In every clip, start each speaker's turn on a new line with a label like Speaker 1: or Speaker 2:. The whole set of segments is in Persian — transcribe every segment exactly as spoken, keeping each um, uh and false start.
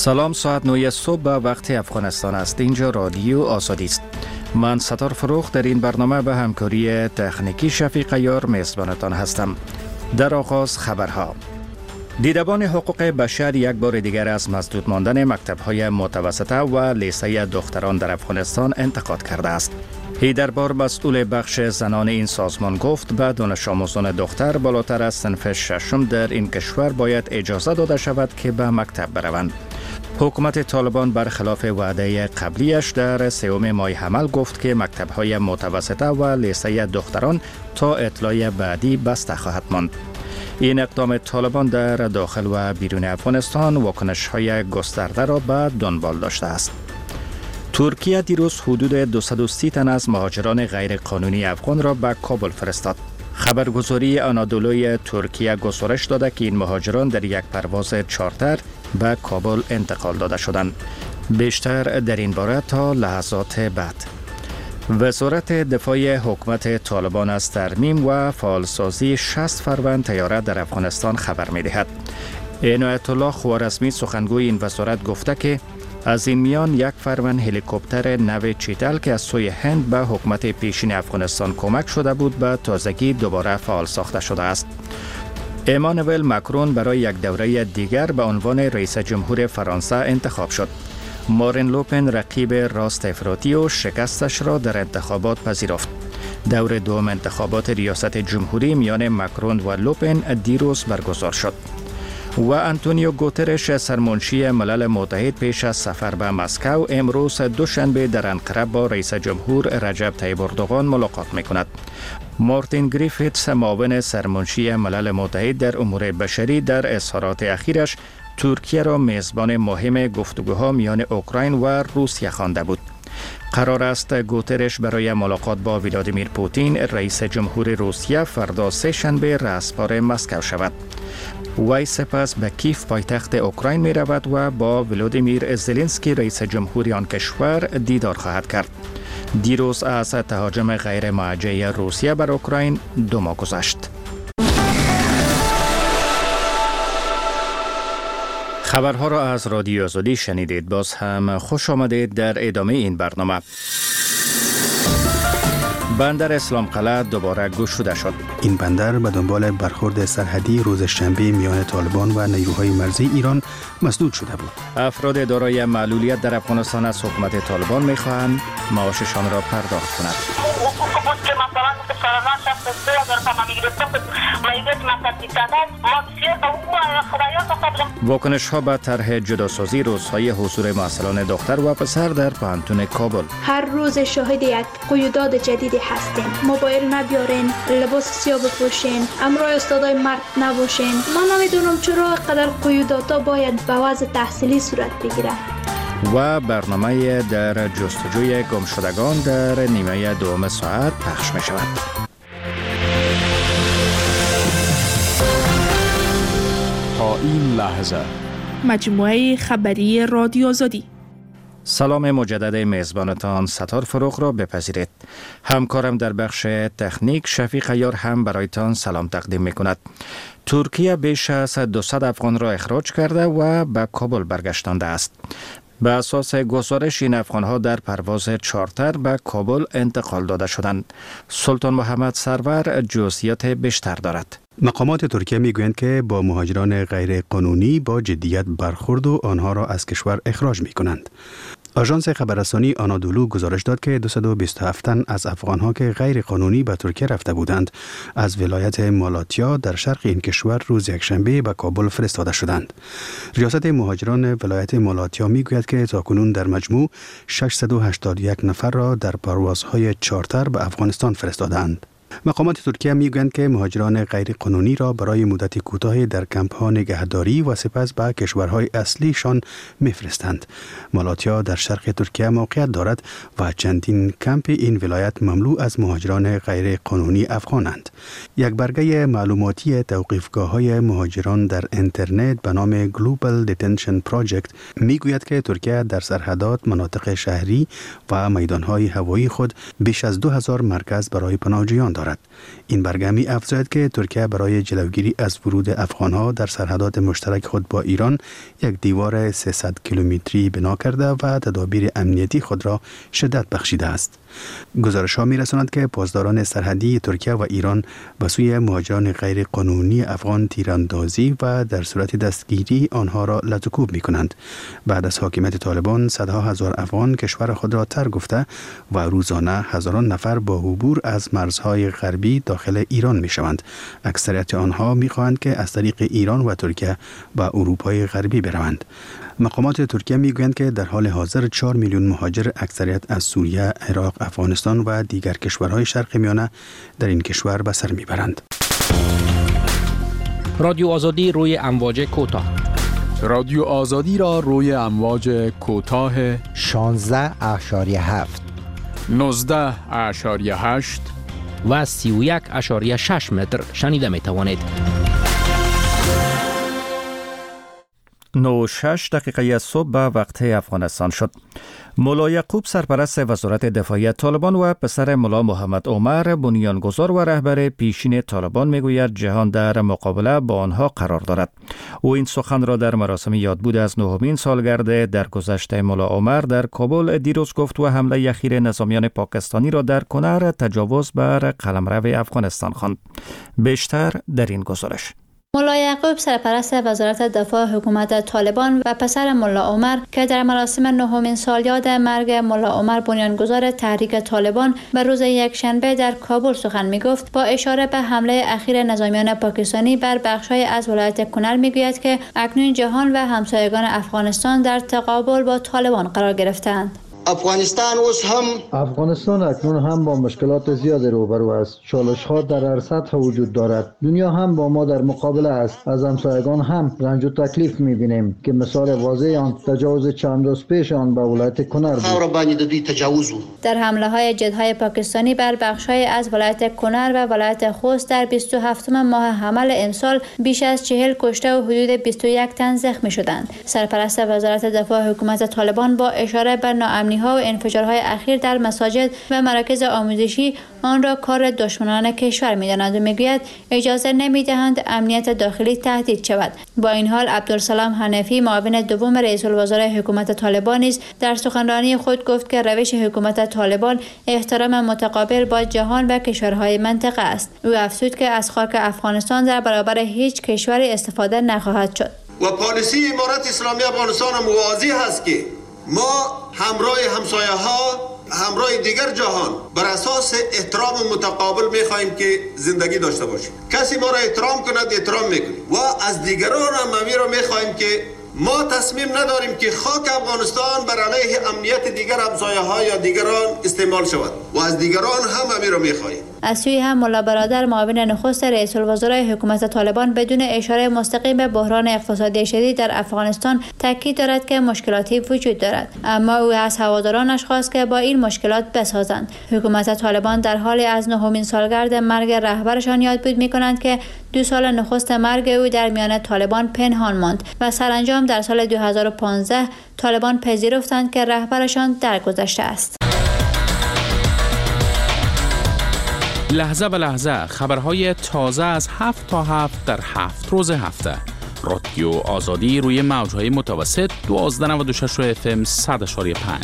Speaker 1: سلام، ساعت نه صبح به وقت افغانستان است. اینجا رادیو آزادی است. من ستار فروخ در این برنامه به همکاری تکنیکی شفیق یار میزبانتان هستم. در آغاز خبرها. دیدبان حقوق بشر یک بار دیگر از مسدود ماندن مکتب‌های متوسطه و لیسه دختران در افغانستان انتقاد کرده است. هیدربار مسئول بخش زنان این سازمان گفت به دانش آموزان دختر بالاتر از صنف ششم در این کشور باید اجازه داده شود که به مکتب بروند. حکومت طالبان برخلاف وعده قبلیش در سوم ماه حمل گفت که مکتب‌های متوسطه و لیسه دختران تا اطلاع بعدی بسته خواهد ماند. این اقدام طالبان در داخل و بیرون افغانستان واکنش‌های گسترده را به دنبال داشته است. ترکیه دیروز حدود دویست و سی تن از مهاجران غیر قانونی افغان را به کابل فرستاد. خبرگزاری آنادولوی ترکیه گزارش داده که این مهاجران در یک پرواز چارتر به کابل انتقال داده شدند. بیشتر در این باره تا لحظات بعد. وزارت دفاع حکومت طالبان از ترمیم و فعالسازی شصت فروند طیاره در افغانستان خبر می‌دهد. عنایت الله خوارزمی سخنگوی این وزارت گفته که از این میان یک فروند هلیکوپتر نو چیتل که از سوی هند به حکومت پیشین افغانستان کمک شده بود به تازگی دوباره فعال ساخته شده است. امانوئل ماکرون برای یک دوره دیگر به عنوان رئیس جمهور فرانسه انتخاب شد. مارین لوپن رقیب راست افراطی و شکستش را در انتخابات پذیرفت. دور دوم انتخابات ریاست جمهوری میان ماکرون و لوپن دیروز برگزار شد. و آنتونیو گوترش سرمنشی ملل متحد پیش از سفر به مسکو امروز دوشنبه در انقره با رئیس جمهور رجب طیب اردوغان ملاقات میکند. مارتین گریفیتس معاون سرمنشی ملل متحد در امور بشری در اظهارات اخیرش ترکیه را میزبان مهم گفتگوها میان اوکراین و روسیه خوانده بود. قرار است گوترش برای ملاقات با ولادیمیر پوتین رئیس جمهور روسیه فردا سه شنبه رسپار مسکو شود. وی سپس به کیف پایتخت اوکراین می رود و با ولادیمیر زلنسکی رئیس جمهوری آن کشور دیدار خواهد کرد. دیروز از تهاجم غیر موجه روسیه بر اوکراین دو ماه گذشت. خبرها را از رادیو آزادی شنیدید. باز هم خوش آمدید در ادامه این برنامه. بندر اسلام قلعه دوباره گشوده شد.
Speaker 2: این بندر به دنبال برخورد سرحدی روز شنبه میان طالبان و نیروهای مرزی ایران مسدود شده بود.
Speaker 1: افراد دارای معلولیت در افغانستان از حکومت طالبان می‌خواهند معاششان را پرداخت کند. واکنش ها به طرح جداسازی روزهای حضور معسلان دختر و پسر در پانتون کابل.
Speaker 3: هر روز شاهد یک قیودات جدیدی هستیم. موبایل نبیارین، لباس سیاه بپوشین، همراه استادای مرد نباشین. من نمیدونم چرا قدر قیوداتا باید به وضع تحصیلی صورت بگیره.
Speaker 1: و برنامه در جستجوی گمشدگان در نیمه دوم ساعت پخش می شود.
Speaker 4: تا این لحظه
Speaker 5: مجموعه خبری رادیو آزادی.
Speaker 1: سلام مجدد میزبانتان ستار فروخ را بپذیرید. همکارم در بخش تکنیک شفیق یار هم برایتان سلام تقدیم می کند. ترکیه بیش از دویست افغان را اخراج کرده و به کابل برگشتانده است. به اساس گزارش این افغان‌ها در پرواز چارتر به کابل انتقال داده شدند. سلطان محمد سرور جزئیات بیشتر دارد.
Speaker 2: مقامات ترکیه میگویند که با مهاجران غیر قانونی با جدیت برخورد و آنها را از کشور اخراج می کنند. آژانس خبررسانی آنادولو گزارش داد که دویست و بیست و هفت تن از افغانها که غیر قانونی به ترکیه رفته بودند از ولایت مالاتیا در شرق این کشور روز یکشنبه به کابل فرستاده شدند. ریاست مهاجران ولایت مالاتیا میگوید که تاکنون در مجموع ششصد و هشتاد و یک نفر را در پروازهای چارتر به افغانستان فرستادند. مقامات ترکیه میگویند که مهاجران غیر قانونی را برای مدت کوتاهی در کمپ‌ها نگهداری و سپس به کشورهای اصلیشان میفرستند. مالاتیا در شرق ترکیه موقعیت دارد و چندین کمپ این ولایت مملو از مهاجران غیر قانونی افغانند. یک برگه معلوماتی توقیفگاه‌های مهاجران در اینترنت به نام Global Detention Project میگوید که ترکیه در سرحدات، مناطق شهری و میدان‌های هوایی خود بیش از دو هزار مرکز برای پناهجویان دارد. دارد. این برگمی افزاید که ترکیه برای جلوگیری از ورود افغانها در سرحدات مشترک خود با ایران یک دیوار سیصد کیلومتری بنا کرده و تدابیر امنیتی خود را شدت بخشیده است. گزارش ها می رساند که پاسداران سرحدی ترکیه و ایران به سوی مهاجران غیر قانونی افغان تیراندازی و در صورت دستگیری آنها را لطوکوب می کنند. بعد از حاکمیت طالبان صدها هزار افغان کشور خود را ترک گفته و روزانه هزاران نفر با عبور از مرزهای غربی داخل ایران می شوند. اکثریت آنها می خواهند که از طریق ایران و ترکیه به اروپای غربی بروند. مقامات ترکیه می گویند که در حال حاضر چهار میلیون مهاجر اکثریت از سوریه، عراق، افغانستان و دیگر کشورهای شرق میانه در این کشور به سر می برند.
Speaker 6: رادیو آزادی روی امواج کوتاه.
Speaker 4: رادیو آزادی را روی امواج کوتاه
Speaker 7: شانزده اشاریه هفت،
Speaker 4: نوزده اشاریه هشت
Speaker 6: و سی و یک اشاریه شش متر شنیده می توانید.
Speaker 1: نه و شش دقیقه صبح به وقت افغانستان شد. ملا یعقوب سرپرست وزارت دفاعی طالبان و پسر ملا محمد عمر بنیانگذار و رهبر پیشین طالبان میگوید جهان در مقابله با آنها قرار دارد. او این سخن را در مراسم یادبود از نهمین سالگرد درگذشت ملا عمر در کابل دیروز گفت و حمله اخیر نظامیان پاکستانی را در کنر تجاوز بر قلمرو افغانستان خواند. بیشتر در این گزارش.
Speaker 8: ملا یعقوب سرپرست وزارت دفاع حکومت طالبان و پسر ملا عمر که در مراسم نهمین سالیاد مرگ ملا عمر بنیانگذار تحریک طالبان به روز یکشنبه در کابل سخن می‌گفت، با اشاره به حمله اخیر نظامیان پاکستانی بر بخش‌های از ولایت کنر می‌گوید که اکنون جهان و همسایگان افغانستان در تقابل با طالبان قرار گرفتند.
Speaker 9: افغانستان هم
Speaker 10: افغانستان اکنون هم با مشکلات زیادی روبرو است. چالش‌ها در هر سطح وجود دارد. دنیا هم با ما در مقابله است. از همسایگان هم رنج و تکلیف می‌بینیم که مثال واضح آن تجاوز چند روز پیش آن به ولایت کنر بود.
Speaker 8: در حمله‌های جدهای پاکستانی بر بخش‌های از ولایت کنر و ولایت خوست در بیست و هفتم ماه حمل امسال بیش از چهل کشته و حدود بیست و یک تن زخمی شدند. سرپرست وزارت دفاع حکومت طالبان با اشاره به ناامنی ها و انفجارهای اخیر در مساجد و مراکز آموزشی آن را کار دشمنان کشور می‌دانند و می‌گوید اجازه نمی‌دهند امنیت داخلی تهدید شود. با این حال عبدالسلام حنفی معاون دوم رئیس الوزراء حکومت طالبان نیز در سخنرانی خود گفت که روش حکومت طالبان احترام متقابل با جهان و کشورهای منطقه است. او افزود که از خاک افغانستان در برابر هیچ کشوری استفاده نخواهد شد.
Speaker 9: و پالیسی امارت اسلامی افغانستان واضح است که ما همراه همسایه ها، همراه دیگر جهان بر اساس احترام متقابل میخواهیم که زندگی داشته باشیم. کسی ما را احترام کند احترام میکنیم و از دیگران هم همین را میخواهیم که ما تصمیم نداریم که خاک افغانستان بر علیه امنیت دیگر همسایه ها یا دیگران استعمال شود و از دیگران هم همین را میخواهیم.
Speaker 8: از سوی هم ملا برادر معاون نخست رئیس الوزراء حکومت طالبان بدون اشاره مستقیم به بحران اقتصادی شدید در افغانستان تاکید دارد که مشکلاتی وجود دارد، اما او از هوادارانش خواست که با این مشکلات بسازند. حکومت طالبان در حال از نهمین سالگرد مرگ رهبرشان یادبود می‌کنند که دو سال نخست مرگ او در میان طالبان پنهان ماند و سرانجام در سال دو هزار و پانزده طالبان پذیرفتند که رهبرشان درگذشته است.
Speaker 11: لحظه به لحظه خبرهای تازه از هفت تا هفت در هفت روز هفته. رادیو آزادی روی موجهای متوسط دوازده نود و شش اف ام صد و پنج.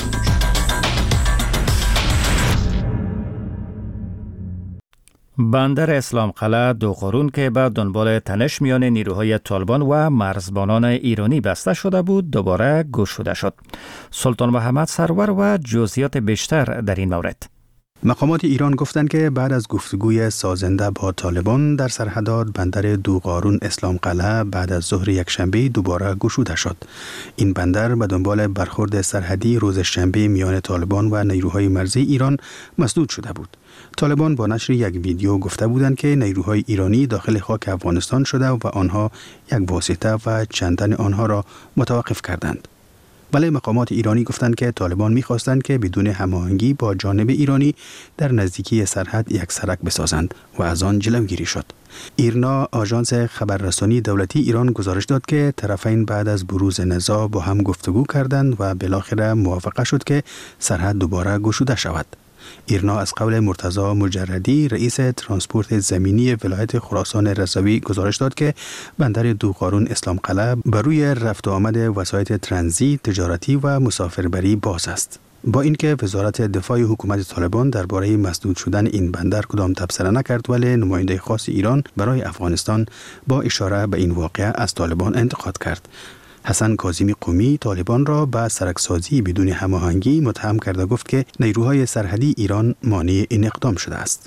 Speaker 1: بندر اسلام قلعه دو قرون که به دنبال تنش میان نیروهای طالبان و مرزبانان ایرانی بسته شده بود دوباره گشوده شد. سلطان محمد سرور و جزئیات بیشتر در این مورد.
Speaker 2: مقامات ایران گفتند که بعد از گفتگوی سازنده با طالبان در سرحدات بندر دوقارون اسلام قلعه بعد از ظهر یکشنبه دوباره گشوده شد. این بندر به دنبال برخورد سرحدی روز شنبه میان طالبان و نیروهای مرزی ایران مسدود شده بود. طالبان با نشر یک ویدیو گفته بودند که نیروهای ایرانی داخل خاک افغانستان شده و آنها یک واسطه و چندن آنها را متوقف کردند. ولی مقامات ایرانی گفتند که طالبان می‌خواستند که بدون هماهنگی با جانب ایرانی در نزدیکی سرحد یک سرک بسازند و از آن جلوگیری شد. ایرنا آژانس خبررسانی دولتی ایران گزارش داد که طرفین بعد از بروز نزاع با هم گفتگو کردند و بالاخره موافقه شد که سرحد دوباره گشوده شود. ایرنا از قول مرتضی مجردی رئیس ترانسپورت زمینی ولایت خراسان رضوی گزارش داد که بندر دوغارون اسلام قلعه بر روی رفت و آمد وسایط ترانزیت، تجارتی و مسافربری باز است. با اینکه وزارت دفاع حکومت طالبان درباره مسدود شدن این بندر کدام تبصره نکرد، ولی نماینده خاص ایران برای افغانستان با اشاره به این واقعه از طالبان انتقاد کرد. حسن کاظمی قمی طالبان را به سرکسازی بدون هماهنگی متهم کرده گفت که نیروهای سرحدی ایران مانع این اقدام شده است.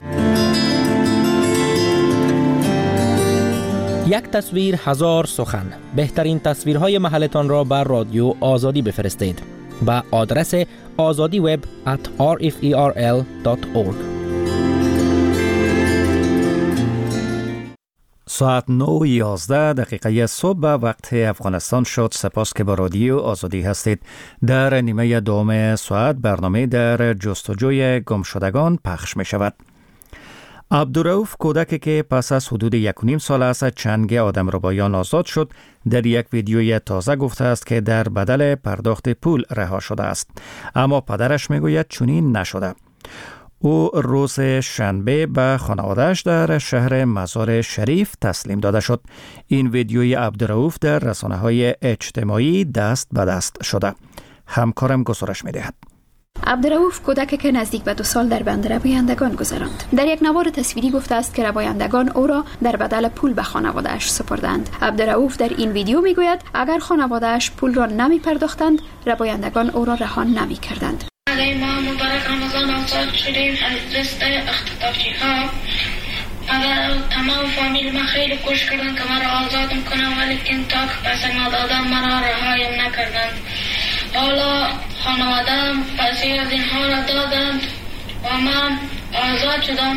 Speaker 6: یک تصویر هزار سخن. بهترین تصویرهای محلتان را بر رادیو آزادی بفرستید با آدرس آزادی وب ات آر اف ای آر ال دات اورگ.
Speaker 1: ساعت نه یازده دقیقه صبح به وقت افغانستان شد. سپاس که با رادیو آزادی هستید. در نیمه دوم ساعت برنامه در جستجوی گمشدگان پخش می شود. عبدالرؤوف کودکی که پس از حدود یک و نیم سال از چنگ آدمربایان آزاد شد، در یک ویدیوی تازه گفته است که در بدل پرداخت پول رها شده است، اما پدرش میگوید چنین نشده. او روز شنبه به خانواده‌اش در شهر مزار شریف تسلیم داده شد. این ویدیوی عبدالرؤوف در رسانه‌های اجتماعی دست به دست شده. همکارم گزارش می‌دهد.
Speaker 12: عبدالرؤوف کودکی که نزدیک به دو سال در بند ربایندگان گذراند. در یک نوار تصویری گفته است که ربایندگان او را در بدل پول به خانواده‌اش سپردند. عبدالرؤوف در این ویدیو میگوید اگر خانواده‌اش پول را نمی پرداختند، ربایندگان او را رها نمی کردند.
Speaker 13: ما مبارک رمضان آزاد شدیم از دست اختطافی ها. اگر تمام فامیل ما خیلی کوشش کردند که ما را آزاد کنند، ولی که تا که پیسه ندادن ما را رهایم نکردند. حالا خانواده پیسه از اینها را دادند و من آزاد شدم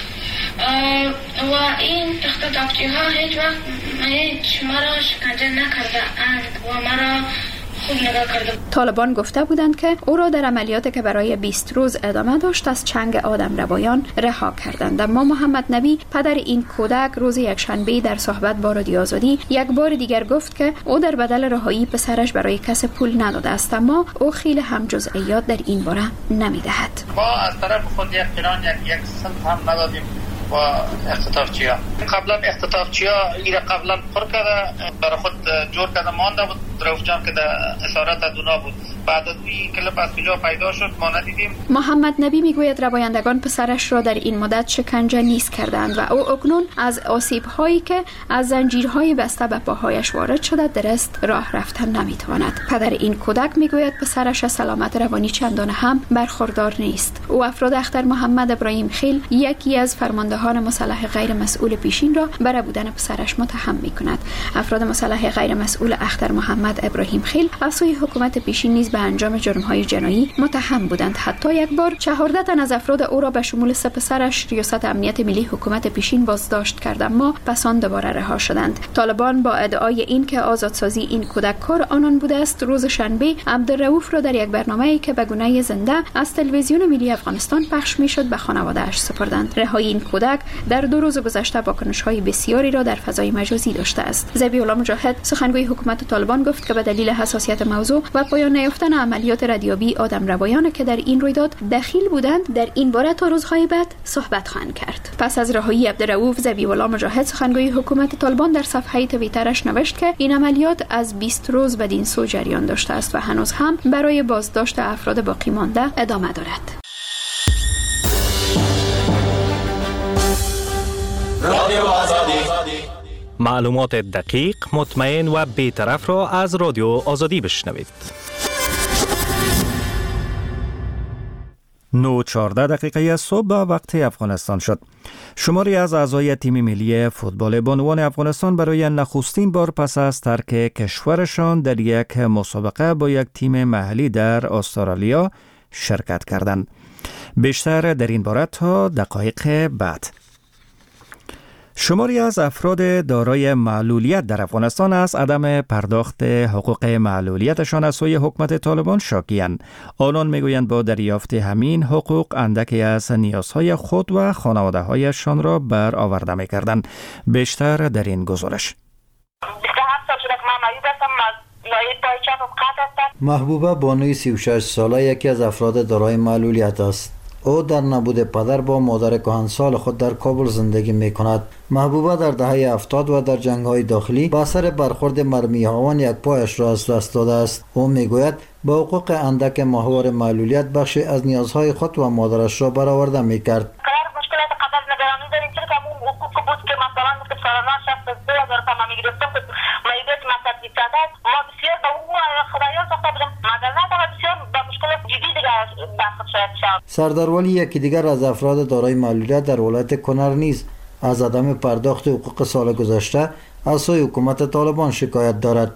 Speaker 13: و این اختطافچی ها هیچ وقت هیچ مرا شکنجه نکرده اند و مرا خوب نگاه کرده.
Speaker 12: طالبان گفته بودند که او را در عملیاتی که برای بیست روز ادامه داشت از چنگ آدمربایان رها کردند. اما محمد نبی پدر این کودک روز یکشنبه در صحبت با رادیو آزادی یک بار دیگر گفت که او در بدل رهایی پسرش برای کس پول نداده است، اما او خیلی هم جزئیات در این باره نمیدهد.
Speaker 14: ما از طرف خود یک قران یک سنت هم ندادیم و اختطافچی ها. قبلا اختطافچی ها ایره قبلا پر کرده برای خود جور کرده مانده بود. رؤوف جان که در اسارت ادونا بود، بعد از این کلپ از کجا پیدا شد ما ندیدیم.
Speaker 12: محمد نبی میگوید ربایندگان پسرش را در این مدت شکنجه نیز کردند و او اکنون از آسیب هایی که از زنجیرهای بسته به پاهایش وارد شده درست راه رفتن نمیتواند. پدر این کودک میگوید پسرش از سلامت روانی چندانه هم برخوردار نیست. او افراد اختر محمد ابراهیم خیل، یکی از فرماندهان مسلح غیر مسئول پیشین را بر بودن پسرش متهم میکند. افراد مسلح غیر مسئول اختر محمد ابراهیم خیل از سوی حکومت پیشین نیز به انجام جرم‌های جنایی متهم بودند. حتی یک بار چهارده تن از افراد او را به شمول سه پسرش ریاست امنیت ملی حکومت پیشین بازداشت کرد، اما پس آن دوباره رها شدند. طالبان با ادعای این که آزادسازی این کودک کار آنان بوده است، روز شنبه عبدالرؤوف را در یک برنامه‌ای که به گونه زنده از تلویزیون ملی افغانستان پخش می‌شد به خانواده‌اش سپردند. رهایی این کودک در دو روز گذشته واکنش‌های بسیاری را در فضای مجازی داشته است. ذبیح الله مجاهد سخنگوی حکومت طالبان گفت که به دلیل حساسیت موضوع و پایان نیافتن عملیات ردیابی آدمربایان که در این رویداد دخیل بودند، در این باره تا روزهای بعد صحبت خواهند کرد. پس از رهایی عبدالرؤوف، ذبیح الله مجاهد سخنگوی حکومت طالبان در صفحه توییترش نوشت که این عملیات از بیست روز بدین سو جریان داشته است و هنوز هم برای بازداشت افراد باقی مانده ادامه دارد.
Speaker 15: رادیو آزادی، معلومات دقیق، مطمئن و بی‌طرف را از رادیو آزادی بشنوید.
Speaker 1: نه چهارده دقیقه صبح به وقت افغانستان شد. شماری از اعضای تیم ملی فوتبال بانوان افغانستان برای نخستین بار پس از ترک کشورشان در یک مسابقه با یک تیم محلی در استرالیا شرکت کردند. بیشتر در این باره تا دقایق بعد. شماری از افراد دارای معلولیت در افغانستان از عدم پرداخت حقوق معلولیتشان از سوی حکومت طالبان شاکی‌اند. آنان میگویند با دریافت همین حقوق اندکی از نیازهای خود و خانواده‌هایشان را برآورده می‌کردند. بیشتر در این گزارش.
Speaker 10: محبوبه بانوی سی و شش ساله یکی از افراد دارای معلولیت است. او در نبود پدر با مادر کهنسال خود در کابل زندگی می کند. محبوبه در دهه هفتاد و در جنگ‌های داخلی با اثر برخورد مرمی هاون یک پایش را از دست داده است. او میگوید با حقوق اندک ماهوار معلولیت بخشی از نیازهای خود و مادرش را برآورده میکرد. سردار ولی یکی دیگر از افراد دارای معلولیت در ولایت کنر نیز از عدم پرداخت حقوق سال گذشته از سوی حکومت طالبان شکایت دارد.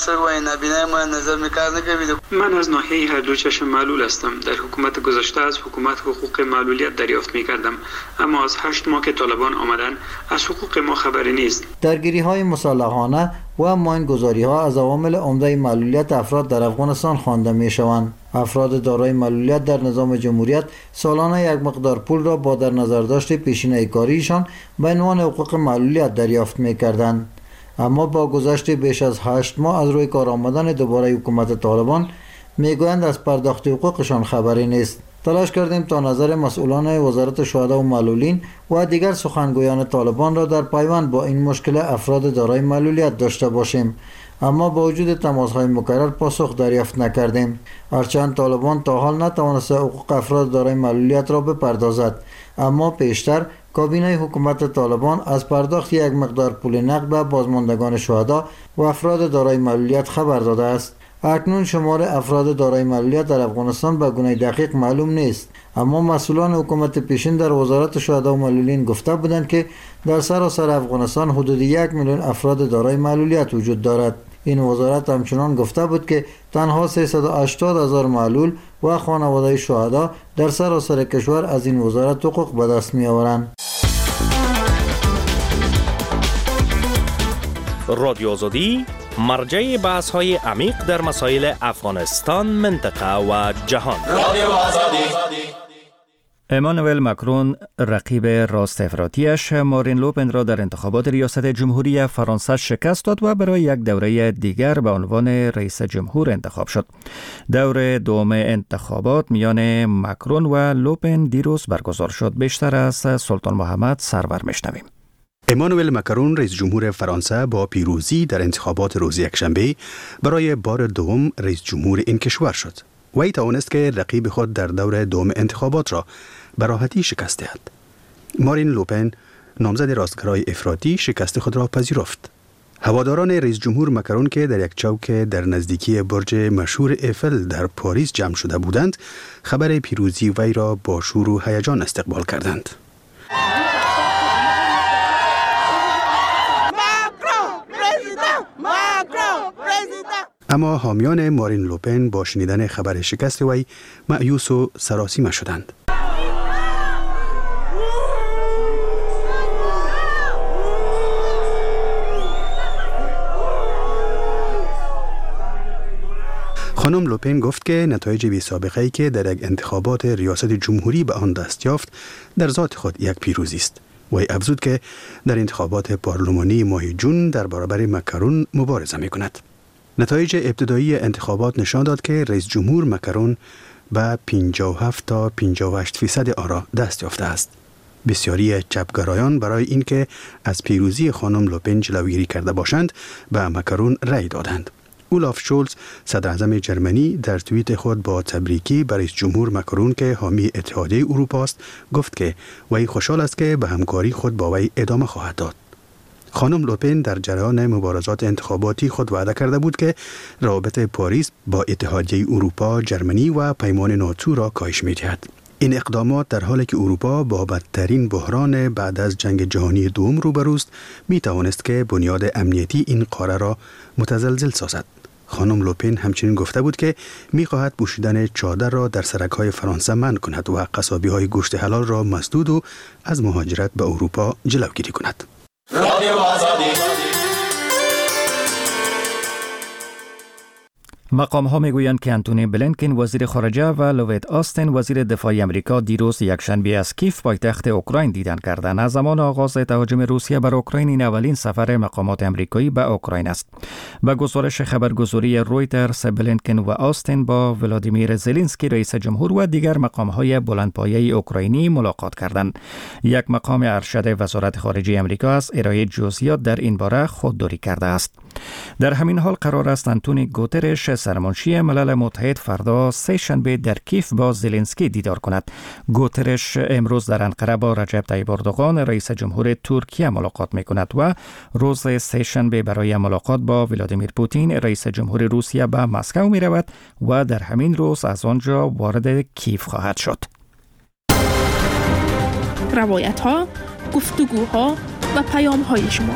Speaker 16: من از ناحیه هر دو چشم معلول هستم. در حکومت گذشته از حکومت حقوق معلولیت دریافت می کردم، اما از هشت ماه که طالبان آمدن از حقوق ما خبری نیست.
Speaker 10: درگیری های مسلحانه و ماینگذاری ها از عوامل عمده معلولیت افراد در افغانستان خوانده می شوند. افراد دارای معلولیت در نظام جمهوریت سالانه یک مقدار پول را با در نظر داشت پیشینه کاریشان به عنوان حقوق معلولیت دریافت می کردند. اما با گذشت بیش از هشت ماه از روی کار آمدن دوباره حکومت طالبان میگویند از پرداخت حقوقشان خبری نیست. تلاش کردیم تا نظر مسئولان وزارت شهدا و معلولین و دیگر سخنگویان طالبان را در پیوند با این مشکل افراد دارای معلولیت داشته باشیم، اما با وجود تماس‌های مکرر پاسخ دریافت نکردیم. هرچند طالبان تا حال نتوانسته حقوق افراد دارای معلولیت را بپردازد، اما پیشتر کابینه حکومت طالبان از پرداخت یک مقدار پول نقد به بازماندگان شهدا و افراد دارای معلولیت خبر داده است. اکنون شمار افراد دارای معلولیت در افغانستان به گونه دقیق معلوم نیست، اما مسئولان حکومت پیشین در وزارت شهدا و معلولین گفته بودند که در سراسر افغانستان حدود یک میلیون افراد دارای معلولیت وجود دارد. این وزارت همچنان گفته بود که تنها سیصد و هشتاد هزار معلول و خانواده شهدا در سراسر کشور از این وزارت حقوق به دست می آورند.
Speaker 15: رادیو آزادی مرجع بحث های عمیق در مسائل افغانستان، منطقه و جهان. رادیو آزادی.
Speaker 1: امانوئل ماکرون رقیب راست افراطیش مارین لوپن را در انتخابات ریاست جمهوری فرانسه شکست داد و برای یک دوره دیگر به عنوان رئیس جمهور انتخاب شد. دور دوم انتخابات میان ماکرون و لوپن دیروز برگزار شد. بیشتر از سلطان محمد سرور میشنویم.
Speaker 2: امانوئل ماکرون رئیس جمهور فرانسه با پیروزی در انتخابات روز یکشنبه برای بار دوم رئیس جمهور این کشور شد. وی توانست که رقیب خود در دور دوم انتخابات را به راحتی شکست دهد. مارین لوپن نامزد راستگرای افراطی شکست خود را پذیرفت. هواداران رئیس جمهور ماکرون که در یک چوک در نزدیکی برج مشهور ایفل در پاریس جمع شده بودند، خبر پیروزی وی را با شور و هیجان استقبال کردند. اما حامیان مارین لوپن با شنیدن خبر شکست وی مایوس و سراسیمه شدند. خانم لوپن گفت که نتایج بی سابقه‌ای که در یک انتخابات ریاست جمهوری به آن دست یافت در ذات خود یک پیروزی است. وی افزود که در انتخابات پارلمانی ماه جون در برابر ماکرون مبارزه می‌کند. نتایج ابتدایی انتخابات نشان داد که رئیس جمهور ماکرون به پنجاه و هفت تا پنجاه و هشت فیصد آرا دست یافته است. بسیاری چپگرایان برای اینکه از پیروزی خانم لوپن جلوگیری کرده باشند به ماکرون رأی دادند. اولاف شولز صدر اعظم جرمنی در توییت خود با تبریکی بر رئیس جمهور ماکرون که حامی اتحادیه اروپا است گفت که وی خوشحال است که به همکاری خود با وی ادامه خواهد داد. خانم لوپن در جریان مبارزات انتخاباتی خود وعده کرده بود که روابط پاریس با اتحادیه اروپا، جرمنی و پیمان ناتو را کاهش می‌دهد. این اقدامات در حالی که اروپا با بدترین بحران بعد از جنگ جهانی دوم روبروست می‌توانست که بنیاد امنیتی این قاره را متزلزل سازد. خانم لوپن همچنین گفته بود که می‌خواهد پوشیدن چادر را در سرک‌های فرانسه منع کند و قصابی‌های گوشت حلال را مسدود و از مهاجرت به اروپا جلوگیری کند.
Speaker 1: مقام ها میگویند که انتونی بلینکن وزیر خارجه و لوید آستین وزیر دفاع امریکا دیروز یکشنبه از کیف پایتخت اوکراین دیدن کردند. از زمان آغاز تهاجم روسیه بر اوکراین این اولین سفر مقامات امریکایی به اوکراین است. به گزارش خبرگزاری رویترز، بلینکن و آستین با ولادیمیر زلنسکی رئیس جمهور و دیگر مقام های بلندپایه اوکراینی ملاقات کردند. یک مقام ارشد وزارت خارجه امریکا از ارائه جزئیات در این باره خودداری کرده است. در همین حال قرار است انتونی گوترش سرمنشی ملل متحد فردا سه شنبه در کیف با زلنسکی دیدار کند. گوترش امروز در انقره با رجب طیب اردوغان رئیس جمهور ترکیه ملاقات می کند و روز سه شنبه برای ملاقات با ولادیمیر پوتین رئیس جمهور روسیه به مسکو می رود و در همین روز از آنجا وارد کیف خواهد شد.
Speaker 5: روایت ها، گفتگوها و پیام های شما.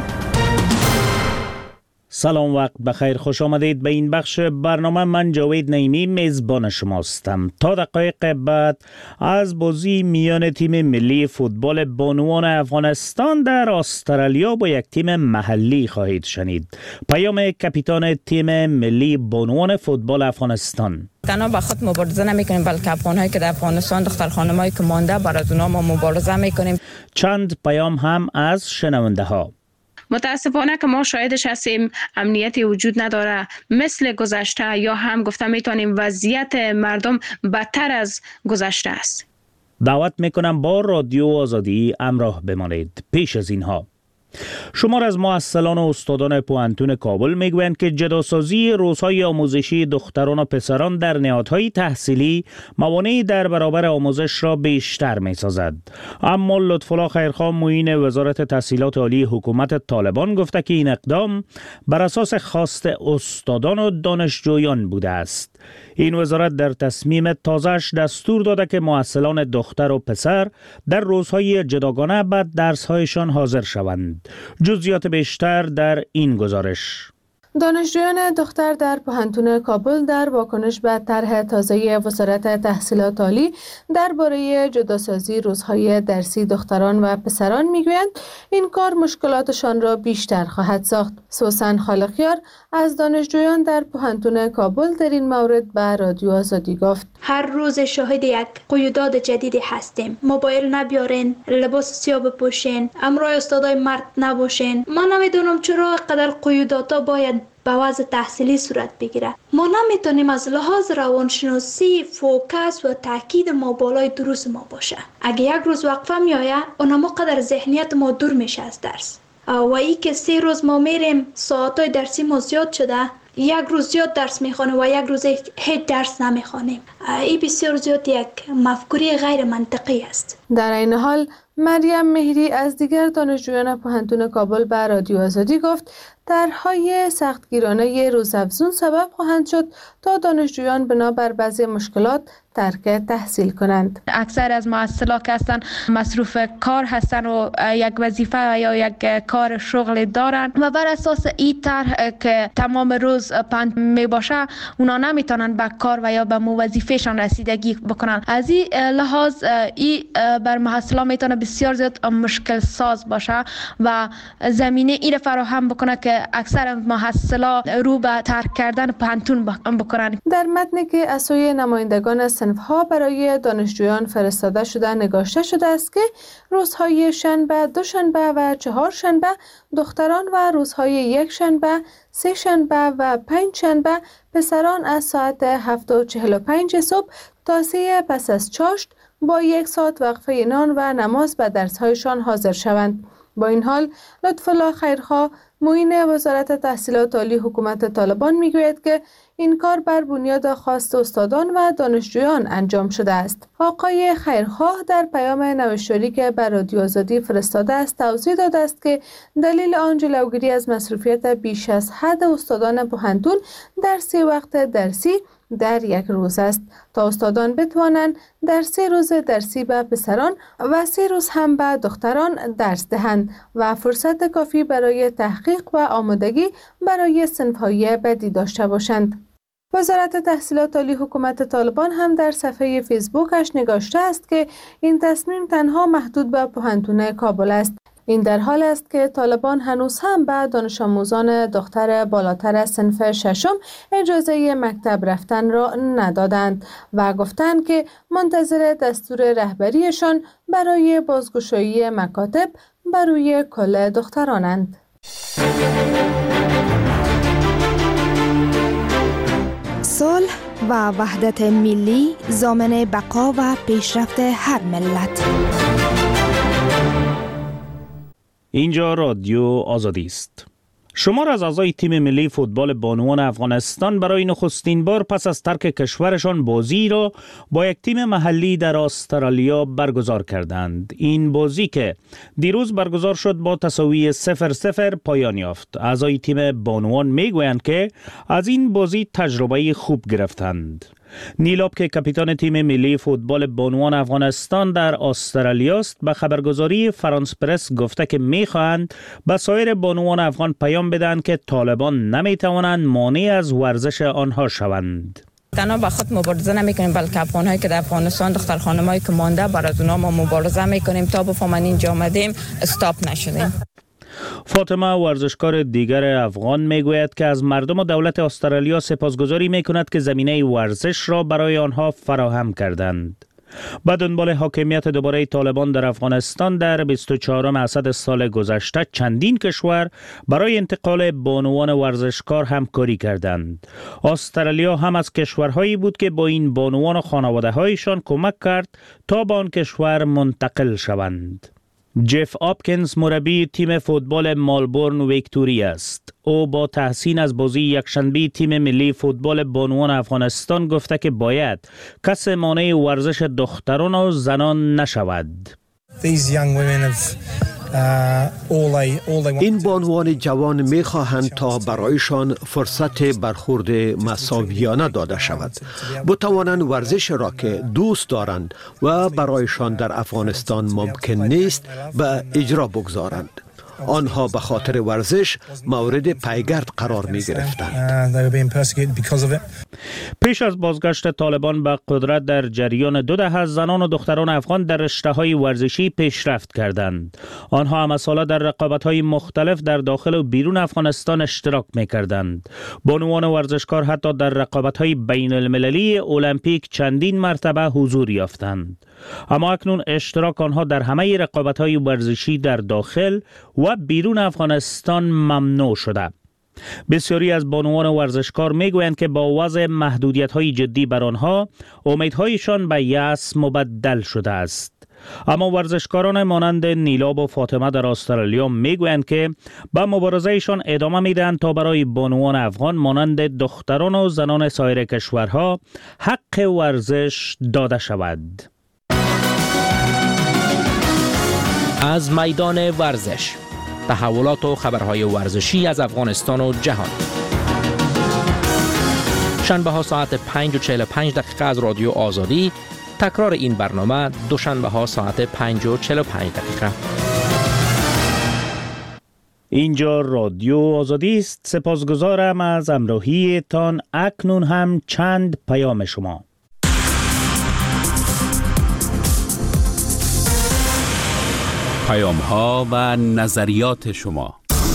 Speaker 17: سلام، وقت بخیر، خوش آمدید به این بخش برنامه. من جاوید نعیمی میزبان شماستم. تا دقایق بعد از بازی میان تیم ملی فوتبال بانوان افغانستان در استرالیا با یک تیم محلی خواهید شنید. پیام کاپیتان تیم ملی بانوان فوتبال افغانستان:
Speaker 18: تنها با خود مبارزه نمی کنیم، بلکه افغان‌هایی که در افغانستان، دختر خانم‌هایی که مانده، برای اونا ما مبارزه می کنیم.
Speaker 17: چند پیام هم از شنونده ها:
Speaker 12: متاسفانه که ما شاهدش هستیم امنیتی وجود نداره مثل گذشته، یا هم گفته میتونیم وضعیت مردم بدتر از گذشته است.
Speaker 17: دعوت میکنم با رادیو آزادی همراه بمانید. پیش از اینها شمار از مؤثران و استادان پوهنتون کابل میگویند که جداسازی روزهای آموزشی دختران و پسران در نهادهای تحصیلی موانعی در برابر آموزش را بیشتر میسازد. اما لطف‌الله خیرخواه معین وزارت تحصیلات عالی حکومت طالبان گفته که این اقدام بر اساس خواست استادان و دانشجویان بوده است. این وزارت در تصمیم تازه‌اش دستور داده که مؤثران دختر و پسر در روزهای جداگانه به درس‌هایشان حاضر شوند. جزئیات بیشتر در این گزارش.
Speaker 19: دانشجویان دختر در پوهنتون کابل در واکنش به طرح تازه وزارت تحصیلات عالی درباره جداسازی روزهای درسی دختران و پسران میگویند این کار مشکلاتشان را بیشتر خواهد ساخت. سوسن خالقیار از دانشجویان در پوهنتون کابل در این مورد به رادیو آزادی گفت:
Speaker 3: هر روز شاهد یک قیودات جدیدی هستیم. موبایل نبیارین، لباس سیاه بپوشین، همراه استادای مرد نباشین. من نمیدونم چرا قدر قیوداتا باید به وضع تحصیلی صورت بگیره. ما نمیتونیم از لحاظ روانشناسی فوکس و تاکید ما بالای دروس ما باشه. اگه یک روز وقفه میآید، اونم قدر ذهنیت ما دور میشه از درس. و ای که سه روز ما میریم ساعتای درسی ما زیاد شده، یک روز زیاد درس میخوانیم و یک روز هیچ درس نمیخوانیم. این بسیار زیاد یک مفکوری غیر منطقی است.
Speaker 19: در این حال مریم مهری از دیگر دانشجویان پوهنتون کابل به رادیو آزادی گفت طرح‌های سختگیرانه روزافزون سبب خواهند شد تا دانشجویان بنابر بعضی مشکلات ترک تحصیل کنند.
Speaker 20: اکثر از مؤثرها که هستن مصروف کار هستن و یک وظیفه یا یک کار شغل دارن و بر اساس این طرح که تمام روز پند می باشه اونا نمیتونن به کار و یا به وظیفهشان رسیدگی بکنن. از این لحاظ این بر محصلا میتونه بسیار زیاد مشکل ساز باشه و زمینه این فراهم بکنه که اکثر محصلا رو به ترک کردن پانتون بکنن.
Speaker 19: در متنی که از سوی نمایندگان صنف‌ها برای دانشجویان فرستاده شده نگاشته شده است که روزهای شنبه، دوشنبه و چهارشنبه دختران و روزهای یک شنبه، سه شنبه و پنج شنبه پسران از ساعت هفت و چهل و پنج صبح تا سه پس از چاشت با یک ساعت وقفه نان و نماز به درس‌هایشان حاضر شوند. با این حال لطف‌الله خیرخواه معین وزارت تحصیلات عالی حکومت طالبان میگوید که این کار بر بنیاد خواست استادان و دانشجویان انجام شده است. آقای خیرخواه در پیام نوشتاری که بر رادیو آزادی فرستاده است توضیح داده است که دلیل آن جلوگیری از مصروفیت بیش از حد استادان پوهنتون در سه وقت درسی در یک روز است تا استادان بتوانند در سه روز درسی به پسران و سه روز هم به دختران درس دهند و فرصت کافی برای تحقیق و آمادگی برای صنف‌های بعدی داشته باشند. وزارت تحصیلات عالی حکومت طالبان هم در صفحه فیسبوکش نگاشته است که این تصمیم تنها محدود به پوهنتون کابل است. این در حال است که طالبان هنوز هم به دانش آموزان دختر بالاتر از صنف ششم اجازه مکتب رفتن را ندادند و گفتند که منتظر دستور رهبریشان برای بازگشایی مکاتب بر روی کل دخترانند.
Speaker 21: صلح و وحدت ملی ضامن بقا و پیشرفت هر ملت.
Speaker 17: اینجا رادیو آزادی است. شمار از اعضای تیم ملی فوتبال بانوان افغانستان برای نخستین بار پس از ترک کشورشان بازی را با یک تیم محلی در استرالیا برگزار کردند. این بازی که دیروز برگزار شد با تساوی صفر صفر پایان یافت. اعضای تیم بانوان میگویند که از این بازی تجربه خوب گرفتند. نیلاب که کاپیتان تیم ملی فوتبال بانوان افغانستان در استرالیا است به خبرگزاری فرانس پرس گفته که می‌خواهند به سایر بانوان افغان پیام بدهند که طالبان نمی‌توانند مانع از ورزش آنها شوند.
Speaker 18: تنها با خود مبارزه نمی‌کنیم بلکه افغان‌هایی که در افغانستان دختر خانم‌هایی که مانده برای اونا ما مبارزه می‌کنیم تا بفهمن اینجا آمدیم استاپ نشدیم.
Speaker 17: فاطمه ورزشکار دیگر افغان میگوید که از مردم و دولت استرالیا سپاسگزاری میکند که زمینه ورزش را برای آنها فراهم کردند. به دنبال حاکمیت دوباره طالبان در افغانستان در بیست و چهارم اسد سال گذشته چندین کشور برای انتقال بانوان ورزشکار همکاری کردند. استرالیا هم از کشورهایی بود که با این بانوان و خانواده‌هایشان کمک کرد تا به آن کشور منتقل شوند. جف آپکینز مربی تیم فوتبال مالبورن ویکتوری است. او با تحسین از بازی یکشنبه تیم ملی فوتبال بانوان افغانستان گفته که باید کس مانع ورزش دختران و زنان نشود.
Speaker 22: این بانوان جوان می خواهند تا برایشان فرصت برخورد مساویانه داده شود. بتوانند ورزش را که دوست دارند و برایشان در افغانستان ممکن نیست به اجرا بگذارند. آنها به خاطر ورزش مورد پیگرد قرار می گرفتند.
Speaker 17: پیش از بازگشت طالبان به قدرت در جریان دو دهه زنان و دختران افغان در رشته‌های ورزشی پیشرفت کردند. آنها هم ساله در رقابت‌های مختلف در داخل و بیرون افغانستان اشتراک می‌کردند. بانوان ورزشکار حتی در رقابت‌های بین المللی المپیک چندین مرتبه حضور یافتند. اما اکنون اشتراک آنها در همه رقابت‌های ورزشی در داخل و بیرون افغانستان ممنوع شده. بسیاری از بانوان ورزشکار میگویند که با وضع محدودیت‌های جدی بر آنها امیدهایشان به یأس مبدل شده است. اما ورزشکاران مانند نیلاب و فاطمه در استرالیا میگویند که به مبارزهشان ادامه میدهند تا برای بانوان افغان مانند دختران و زنان سایر کشورها حق ورزش داده شود.
Speaker 6: از میدان ورزش، تحولات و خبرهای ورزشی از افغانستان و جهان. شنبه ها ساعت پنج و چهل و پنج دقیقه از رادیو آزادی. تکرار این برنامه دوشنبه ها ساعت پنج و چهل و پنج دقیقه.
Speaker 17: اینجا رادیو آزادی است. سپاسگزارم از همراهی تان. اکنون هم چند پیام شما.
Speaker 11: پیام ها و نظریات شما.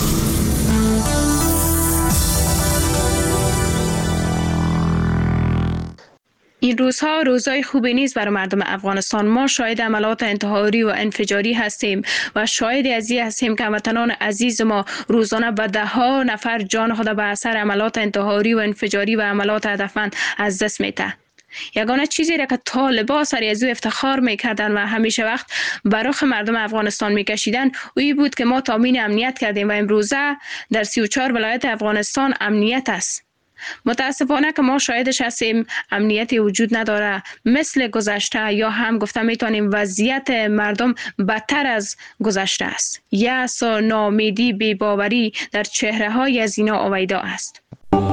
Speaker 12: این روزها روزهای خوبی نیست برای مردم افغانستان. ما شاهد عملات انتحاری و انفجاری هستیم و شاهد از این هستیم که هموطنان عزیز ما روزانه به ده ها نفر جان خود به اثر عملات انتحاری و انفجاری و عملات هدفمند از دست می‌دهند. یگانه چیزی را که طالبان سر از او افتخار میکردن و همیشه وقت برای مردم افغانستان میکشیدن اویی بود که ما تامین امنیت کردیم و امروزه در سی و چهار ولایت افغانستان امنیت است. متاسفانه که ما شاهدش هستیم امنیتی وجود نداره، مثل گذشته، یا هم گفته میتونیم وضعیت مردم بدتر از گذشته است. یأس و ناامیدی، بی‌باوری در چهره های از اینا آویدا است.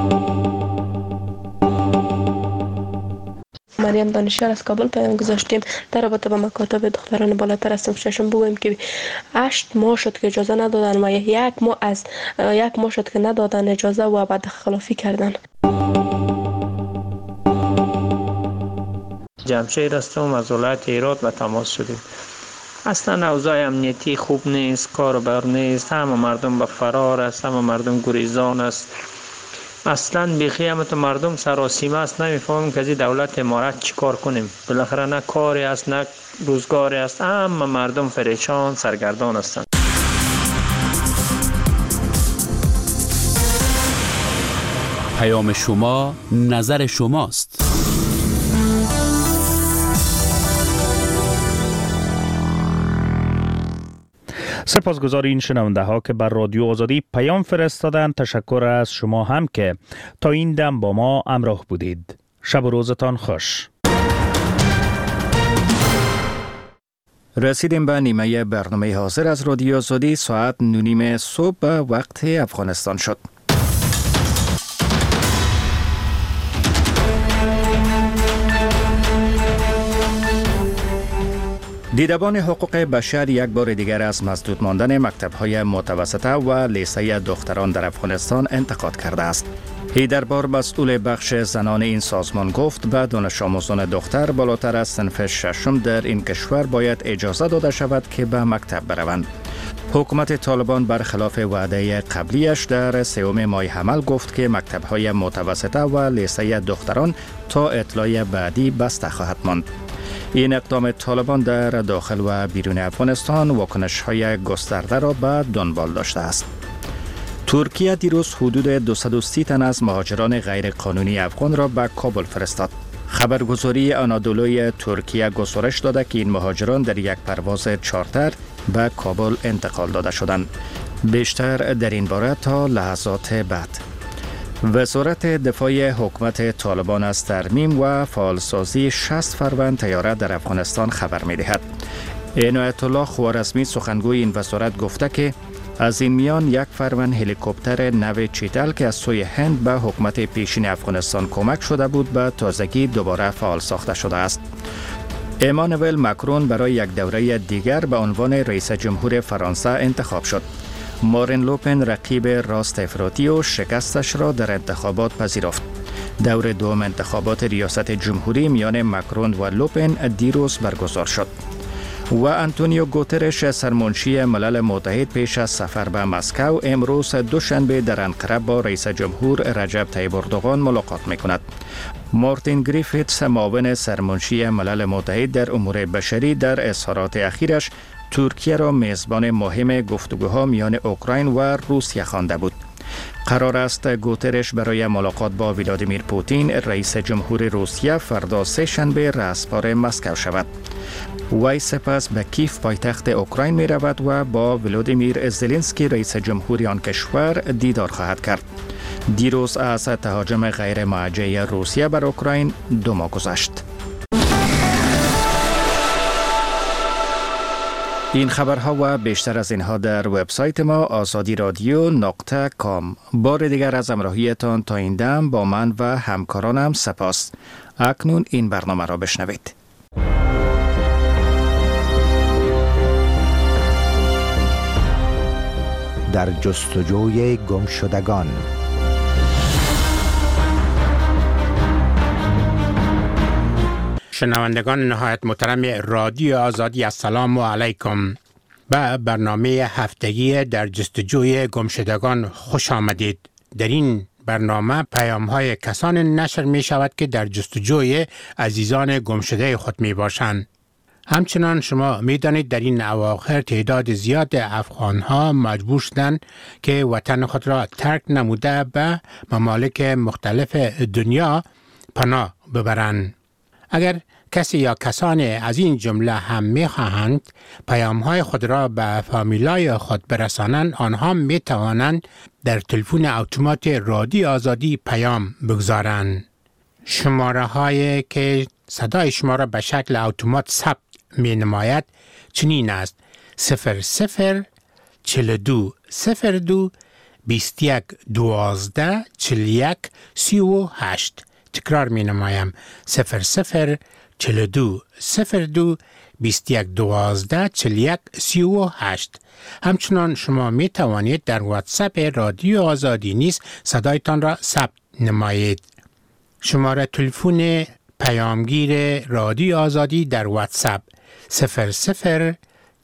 Speaker 23: مریم دانشیار از کابل پیام گذاشتیم در رابطه با مکاتب دختران بالاتر از صنف ششم. بگویم که هشت ماه شد که اجازه ندادن و یک ماه از یک ماه شد که ندادن اجازه و بعد خلافی کردن.
Speaker 24: جمشید هستم از ولایت هرات به تماس شدیم.
Speaker 4: اصلا اوضاع امنیتی خوب نیست، کار و بر نیست، همه مردم به فرار است، همه مردم گریزان است. اصلا بیخی همه تو مردم سراسیمه است، نمیفهمیم که از دولت امارت چی کار کنیم. بالاخره نه کاری است نه روزگاری است، همه مردم پریشان سرگردان هستند.
Speaker 11: پیام شما، نظر شماست.
Speaker 17: سپاسگزار این شنونده ها که بر رادیو آزادی پیام فرستادن. تشکر از شما هم که تا این دم با ما همراه بودید. شب و روزتان خوش.
Speaker 1: رسیدیم به نیمه برنامه حاضر از رادیو آزادی. ساعت نونیم صبح به وقت افغانستان شد. دیدبان حقوق بشر یک بار دیگر از مسدود ماندن مکتب‌های متوسطه و لیسه دختران در افغانستان انتقاد کرده است. هیدربار مسئول بخش زنان این سازمان گفت به دانش آموزان دختر بالاتر از صنف ششم در این کشور باید اجازه داده شود که به مکتب بروند. حکومت طالبان برخلاف وعده قبلیش در سوم ماه حمل گفت که مکتب‌های متوسطه و لیسه دختران تا اطلاع بعدی بسته خواهد ماند. این اقدام طالبان در داخل و بیرون افغانستان واکنش‌های گسترده را به دنبال داشته است. ترکیه دیروز حدود دویست و سی تن از مهاجران غیرقانونی افغان را به کابل فرستاد. خبرگزاری آنادولوی ترکیه گزارش داده که این مهاجران در یک پرواز چارتر به کابل انتقال داده شدند. بیشتر در این باره تا لحظات بعد. وزارت دفاع حکومت طالبان از ترمیم و فعالسازی شصت فروند طیاره در افغانستان خبر می‌دهد. عنایت الله خوارزمی سخنگوی این وزارت گفته که از این میان یک فروند هلیکوپتر نو چیتل که از سوی هند به حکومت پیشین افغانستان کمک شده بود به تازگی دوباره فعال ساخته شده است. امانوئل ماکرون برای یک دوره دیگر به عنوان رئیس جمهور فرانسه انتخاب شد. مارین لوپن رقیب راست افراطی و شکستش را در انتخابات پذیرفت. دور دوم انتخابات ریاست جمهوری میان ماکرون و لوپن دیروز برگزار شد. و انتونیو گوترش سرمنشی ملل متحد پیش از سفر به مسکو امروز دوشنبه در انقره با رئیس جمهور رجب طیب اردوغان ملاقات می‌کند. مارتین گریفیتس معاون سرمنشی ملل متحد در امور بشری در اظهارات اخیرش ترکیه را میزبان مهم گفتگوها میان اوکراین و روسیه خوانده بود. قرار است گوترش برای ملاقات با ولادیمیر پوتین رئیس جمهور روسیه فردا سه شنبه رأسپار مسکو شود. وی سپس به کیف پایتخت اوکراین می رود و با ولادیمیر زلنسکی رئیس جمهوری آن کشور دیدار خواهد کرد. دیروز از تهاجم غیر موجه روسیه بر اوکراین دو ماه گذشت. این خبرها و بیشتر از اینها در وبسایت ما آزادی رادیو نقطه کام. بار دیگر از همراهیتان تا این دم با من و همکارانم سپاس. اکنون این برنامه را بشنوید.
Speaker 7: در جستجوی گمشدگان.
Speaker 9: شنوندگان نهایت محترم رادیو آزادی، السلام علیکم. به برنامه هفتگی در جستجوی گمشدگان خوش آمدید. در این برنامه پیام های کسان نشر می شود که در جستجوی عزیزان گمشده خود می باشند. همچنان شما می دانید در این اواخر تعداد زیاد افغان ها مجبور شدند که وطن خود را ترک نموده به ممالک مختلف دنیا پناه ببرند. اگر کسی یا کسان از این جمله هم می خواهند پیام های خود را به فامیلای خود برسانند، آنها می توانند در تلفن اتومات رادیو آزادی پیام بگذارند. شماره هایی که صدای شما را به شکل اتومات ثبت می نماید چنین است: صفر صفر چل دو صفر دو بیست یک دوازده چل یک سی و هشت. تکرار می نمایم: صفر صفر چل دو صفر دو بیست یک دوازده چل یک سی و هشت. همچنان شما می توانید در واتساپ رادیو آزادی نیز صدایتان را ثبت نمایید. شماره تلفن پیامگیر رادیو آزادی در واتساپ صفر صفر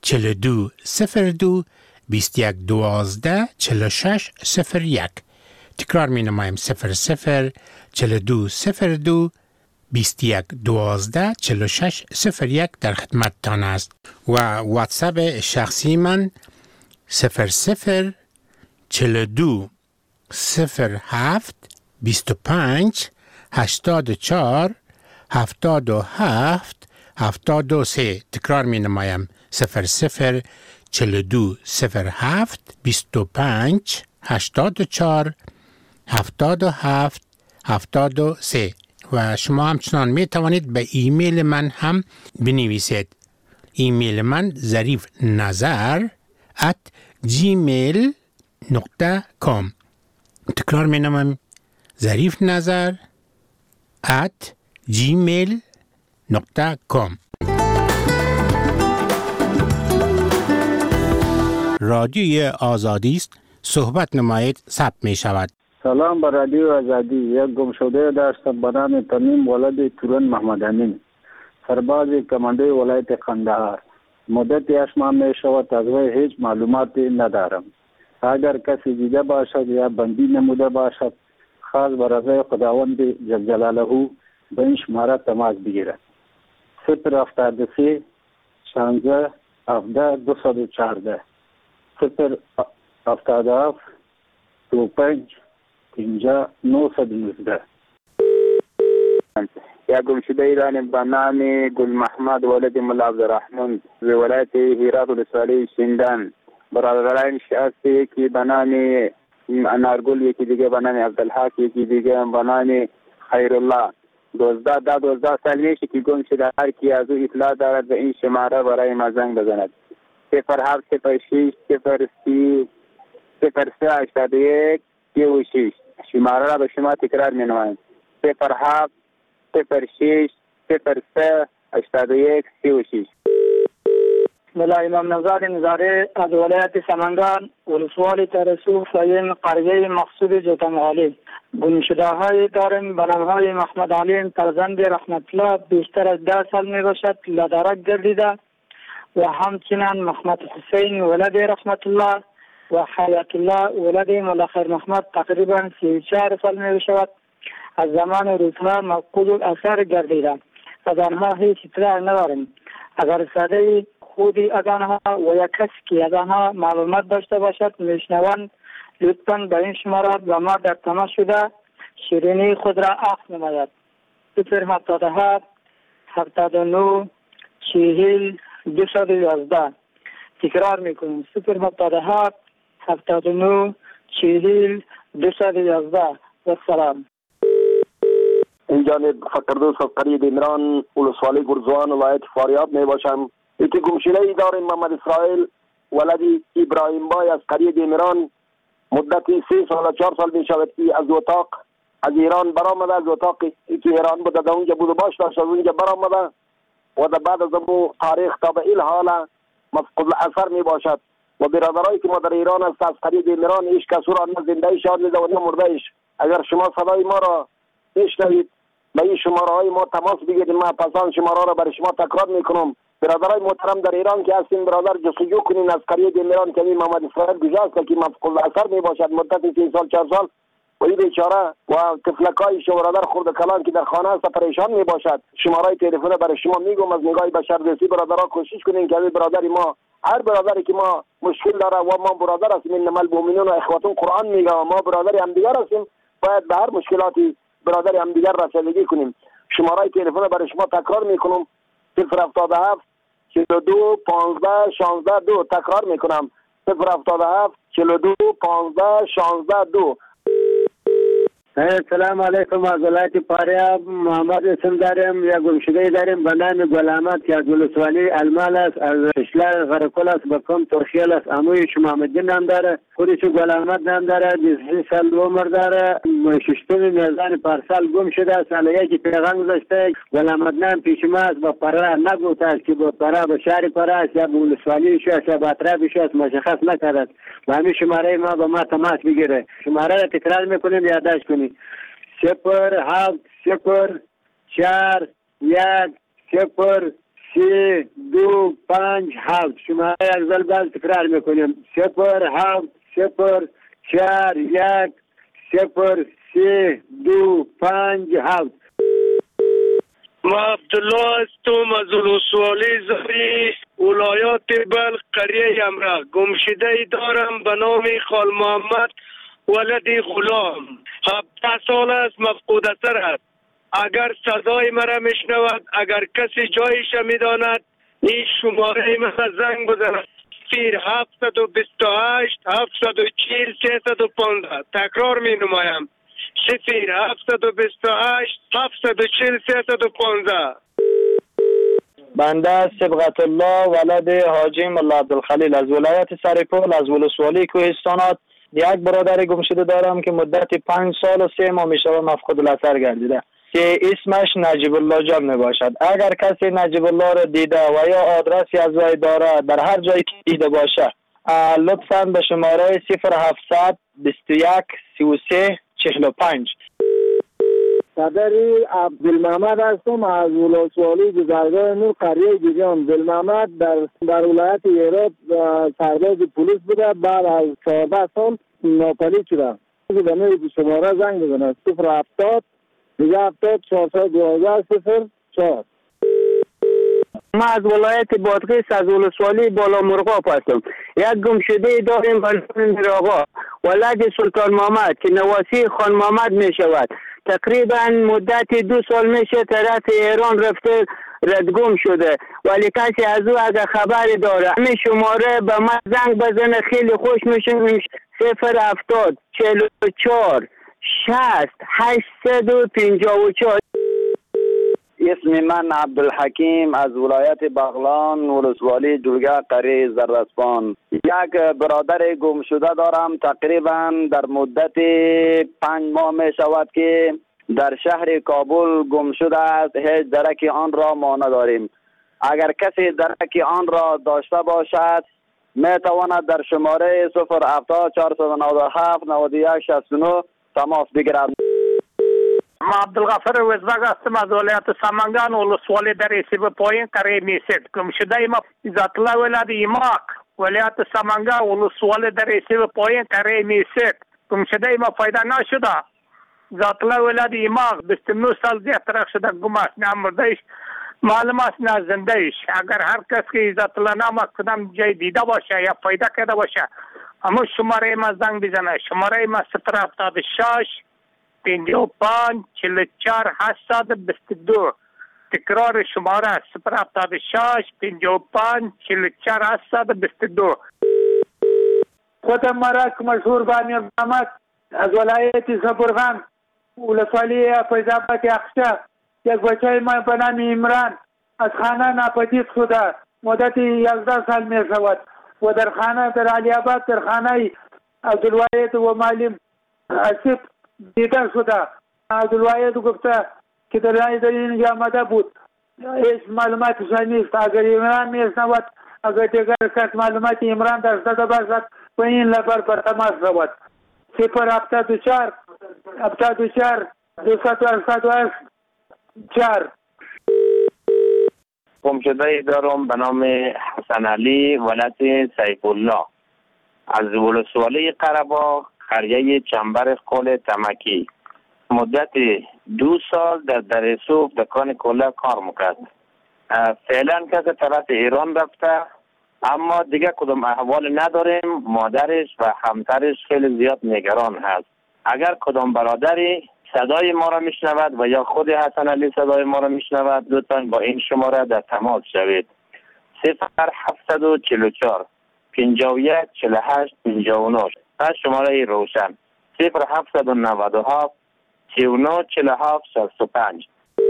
Speaker 9: چهل و دو صفر دو بیست و یک دوازده چهل و شش صفر یک. تکرار می نمایم صفر صفر چهل و دو صفر دو بیست و یک دوازده چهل و شش صفر یک در خدمت تان است. و واتساپ شخصی من صفر صفر چهل و دو صفر هفت بیست و پنج هشتاد و چهار هفتاد و هفت هفتاد و سه. تکرار می نمایم صفر صفر چهل و دو صفر هفت بیست و پنج هشتاد و چهار هفتاد و هفت هفتاد و سه. و شما همچنان می توانید به ایمیل من هم بنویسید. ایمیل من ظریف نظر ات جیمیل نقطه کام. تکرار می نمایم ظریف نظر ات جیمیل نقطه کام. رادیوی آزادی است. صحبت نمایید ثبت می شود.
Speaker 8: سلام بر رادیو آزادی. یک گمشده داشتم به نام تمیم ولد تورن محمد امین، سرباز کمانده ولایت قندهار. مدت هشت ماه می شود از وی هیچ معلوماتی ندارم. اگر کسی دیده باشد یا بندی نموده باشد خاص بر رضای خداوند جل جلاله به این شماره تماس بگیرد. صفر هفتاد و سه شانزده هفده دو صد و چهارده صفر هفتاد و هفت دو پنج پنجاه نهصد و نوزده.
Speaker 13: یا گمشده ایران به نام گل محمد ولد ملا عبدالرحمن ز ولایت هرات ولسوالی شینڈان. برادران شخصی که به نام انارگل، یکی دیگه به نام عبدالحق، یکی دیگه به نام خیرالله. دوزده ده دوزده سال میشه که گم شده. هر کی از او اطلاع دارد به این شماره برای ما زنگ بزند. صفر هفت صفر شش صفر سی صفر سه هشتاد و یک سی و شش. شماره را به شما تکرار می نمایم. صفر هفت صفر شش صفر سه هشتاد و یک سی و شش.
Speaker 14: ملا امام نزار نزاره از ولایت سمنگان ولسوالی ترسو سایم قریه مقصود جوتمغالی. گمشده های داریم به نامهای محمد علیم فرزند رحمت الله بیشتر از ده سال می باشد لدرک گردیده و همچنین محمد حسین ولد رحمت الله و حیات الله ولد ملا خیر محمد تقریبا سی و چهار سال می باشد. از زمان روزها مفقود الاثر گردیده. از آنها هیچ اطلاع نداریم. اگر ساده خودی از آنها و یک کسی که از آنها معلومات داشته باشد میشنوند لطفاً به این شماره با ما در تماس شده شیرینی خود را عفو نماید. صفر هفتاد و هفت هفتاد و نه چهل دو صد و یازده. تکرار میکنیم صفر هفتاد و هفت هفتاد و نه چهل دو صد و یازده. و سلام.
Speaker 24: این جانب فقردوس از قریه دیمران ولسوالی گرزوان ولایت فاریاب می باشم. یکی گمشده ای داریم محمد اسرائیل ولدی ابراهیم بای از قریه دیمران. مدتی سه سال چهار سال می شود که از اتاق از ایران برآمده. از اتاقی که ایران بوده در اونجا بود و باش داشت از اونجا برآمده و در بعد از امو تاریخ تا به این حال مفقود الاثر می باشد. و برادرایی که ما در ایران است از قریه دیمران هیچ کس را نه زنده شاد نیده و نه مرده ایش. اگر شما صدای ما را بشنوید به این شماره های ما تماس بگیرید. ما پسان شماره را برای شما تکرار میکنم. برادرای محترم در ایران که هستین برادر جستجو کنین از قریه دیمران که این محمد اسرائیل گذاشت که مفقود الاثر می باشد مدت سه سال چهار سال و این بیچاره و طفلکای شو برادر خرد کلان که در خانه است پریشان می باشد. شماره تلفن برای شما میگم از نگاه بشردوستی برادرها کوشش کنین که برادری ما هر برادری که ما مشکل داره و ما برادر هستیم انما المؤمنون اخوة قرآن میگه و ما برادر هم دیگر هستیم باید به هر مشکلاتی برادر هم دیگر رسیدگی کنیم. شماره تلفن برای شما تکرار میکنم صفر هفتاد و هفت چهل و دو پانزده شانزده دو. تکرار میکنم صفر هفتاد و هفت چهل و دو پانزده شانزده دو.
Speaker 14: سلام علیکم. از ولایت فاریاب محمد اسم داریم. یا گمشده داریم به نام گل احمد که از ولسوالی المال است از اشلال غرقل است به کم ترخیل است. اموی شما محمد نام داره. خودش گل احمد نام داره. بیست سال عمر داره. ششم میزان پارسال گم شده. سال یکی پیغام گذاشته. گل احمد نام پیش ما است. با پرا نگفته است که با پرا به شهر پرا است یا به ولسوالی شو است یا به اطراف شو است مشخص نکرد. با همین شماره ما با ما تماس بگیره. شماره را تکرار میکنیم یادداشت کنید. صفر هفت صفر چهار یک صفر
Speaker 8: سه دو پنج هفت. شما یک ذره باز تکرار میکنیم. صفر هفت صفر چهار یک صفر سه دو پنج هفت.
Speaker 2: ما عبدالله هستم از ولسوالی زاری ولایات بلخ قریه امره. گمشده ای دارم به نام خال محمد ولد غلام. هفده سال است مفقود اثر است. اگر صدای مرا میشنود، اگر کسی جایش میداند، این شماره مرا زنگ بزند. صفر هفتصد و بیست و هشت هفتصد و چهل سیصد و پانزده. تکرار می نمایم. صفر هفتصد و بیست و هشت هفتصد و چهل سیصد و پانزده.
Speaker 14: بنده صبغت الله ولد حاجی ملا عبدالخلیل از ولایت سرپل از ولسوالی کوهستانات. یک برادر گمشده دارم که مدت پنج سال و سه ماه میشه مفقود الاثر گردیده که اسمش نجیب الله جان می باشد. اگر کسی نجیب الله را دیده و یا آدرسی از وی داره در هر جایی که دیده باشه، لطفاً به شماره صفر هفتصد بیست و یک سی و سه چهل و پنج.
Speaker 8: صدری عبدالمحمد هستم از ولسوالی گذرگاه نور قریه گیجان. عبدالمحمد در در ولایت هرات سرباز پلیس بوده. بعد از چهارده سال ناپدید شده. به نوع شماره زنگ بزنه. صفر هفتاد دیگه هفتاد چهارصد دوازده صفر چهار.
Speaker 10: ما از ولایت بادغیس از ولسوالی بالا مرغاب هستم. یک گمشده داریم به نام میرآقا ولد سلطان محمد که نواسی خان محمد می شود. تقریبا مدت دو سال میشه طرف ایران رفته ردگم شده، ولی کسی از او اگر خبری داره همین شماره به من زنگ بزنه خیلی خوش میشه. صفر هفتاد چهل و چهار شصت هشتصد و پنجاه و چهار.
Speaker 15: اسم من عبدالحکیم از ولایت بغلان ولسوالی جلگه قریه زرسپان. یک برادر گم شده دارم. تقریبا در مدت پنج ماه می شود که در شهر کابل گم شده است. هیچ درک آن را ما نداریم. اگر کسی درک آن را داشته باشد می تواند در شماره صفر هفتاد چهارصد و نود و هفت نود و یک شصت و نه تماس بگیرد.
Speaker 16: ما عبدالغفر وزبگ هستم از ولایت سمنگان ولسوالی در سیب پایین قریه میسید. گمشده ما عزت الله ولد ایماق ولایت سمنگان ولسوالی در سیب پایین قریه میسید. گمشده ما پیدا نشده. عزت الله ولد ایماق بیست و نه سال دیگه ترک شده. گم است، نه مردهش معلوم است نه زندهش. اگر هر کس که عزت الله نام کدام جای دیده باشه یا پیدا کرده باشه اما شماره ما زنگ بزنه. شماره ما صفر هفتاد و شش پنجاه و پنج چهل و چهار هشتصد و بیست و دو. تکرار شماره صفر هفتاد و شش پنجاه و پنج چهل و چهار هشتصد و بیست و دو.
Speaker 25: خودم مرک مشهور بانی محمد از ولایت زبرغان ولسوالی فیض‌آباد اخشا. یک بچه ما به نام عمران از خانه ناپدید شده. مدت یازده سال می شود و در خانه در علی آباد در خانه عبدالواحد و معلم اسیب دیده شده. عبدالواحد گفته که در در اینجا آمده بود. هیچ معلوماتش نیست. اگر عمران میشنود، اگر دیگر کس معلومات عمران داشته باشد و این لبر بر تماس شود. صفر هفتاد و چهار هفتاد و چهار دویست و هشتاد و هشت چهار.
Speaker 15: گمشده ای دارم به نام حسن علی ولد سیف الله از ولسوالی قره‌باغ قریه چنبر قل تمکی. مدت دو سال در درسوف دکان کلا کار میکرد. فعلا کسی طرف ایران رفته اما دیگه کدام احوال نداریم. مادرش و همسرش خیلی زیاد نگران هست. اگر کدام برادری صدای ما را میشنود و یا خود حسن علی صدای ما را میشنود لطفاً با این شماره در تماس شوید. صفر هفتصد و چهل و چهار پنجاه و یک چهل و هشت پنجاه و نه. پس شماره روشن صفر هفتصد و نود و هفت سی و نه چهل و هفت شصت و پنج.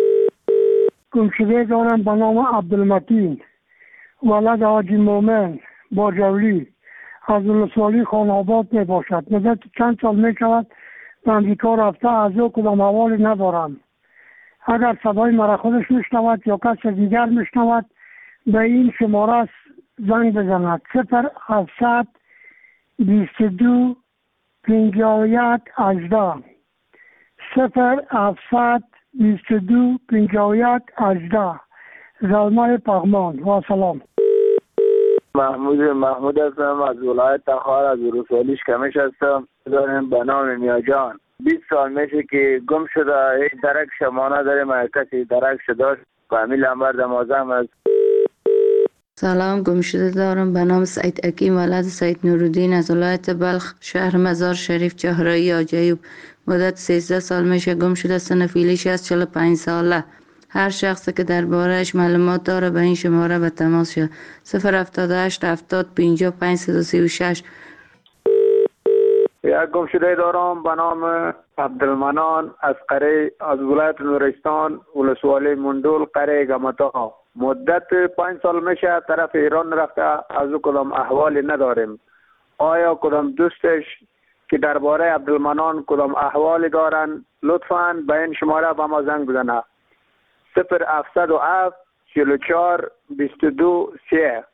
Speaker 25: گمشده دارم به نام عبدالمتین ولد حاجی مومن باجولی از ولسوالی خان‌آباد می باشد. مدت چند سال می شود به امریکا رفته. از او کدام حوالی ندارم. اگر صدای مرا خودش میشنود یا کس دیگر میشنود به این شماره زنگ بزند. صفر هفتصد بیست و دو پنجاه و یک هجده صفر هفتصد بیست و دو پنجاه و یک هجده. زلمای پغمان و سلام.
Speaker 13: محمود محمود هستم از ولایت تخار از ولسوالی شکمش هستم. دارم به نام میاجان. بیست سال میشه که گم شده، هیچ درک شما نداریم، هر کسی درک شده فامیل هم برد مازم است.
Speaker 3: سلام، گم شده دارم به نام سعید حکیم ولد سعید نورالدین از ولایت بلخ شهر مزار شریف چهارراه آجایب. مدت سیزده سال میشه گم شده. سن فعلیش از چهل و پنج ساله. هر شخصی که دربارهش معلومات داره به این شماره به تماس شد. صفر هفتاد و هشت هفتاد پنجاه پنجصد و سی و شش.
Speaker 25: یک گم شده دارم به نام عبدالمنان از قره از ولایت نورستان ولسوالی مندول قره گمتا. مدت پنج سال میشه طرف ایران رفته، از او کدام احوالی نداریم. آیا کدام دوستش که درباره عبدالمنان کدام احوالی دارن لطفاً به این شماره به ما زنگ بزنه. صفر هفتصد و هفت چهل و چهار بیست و دو سه.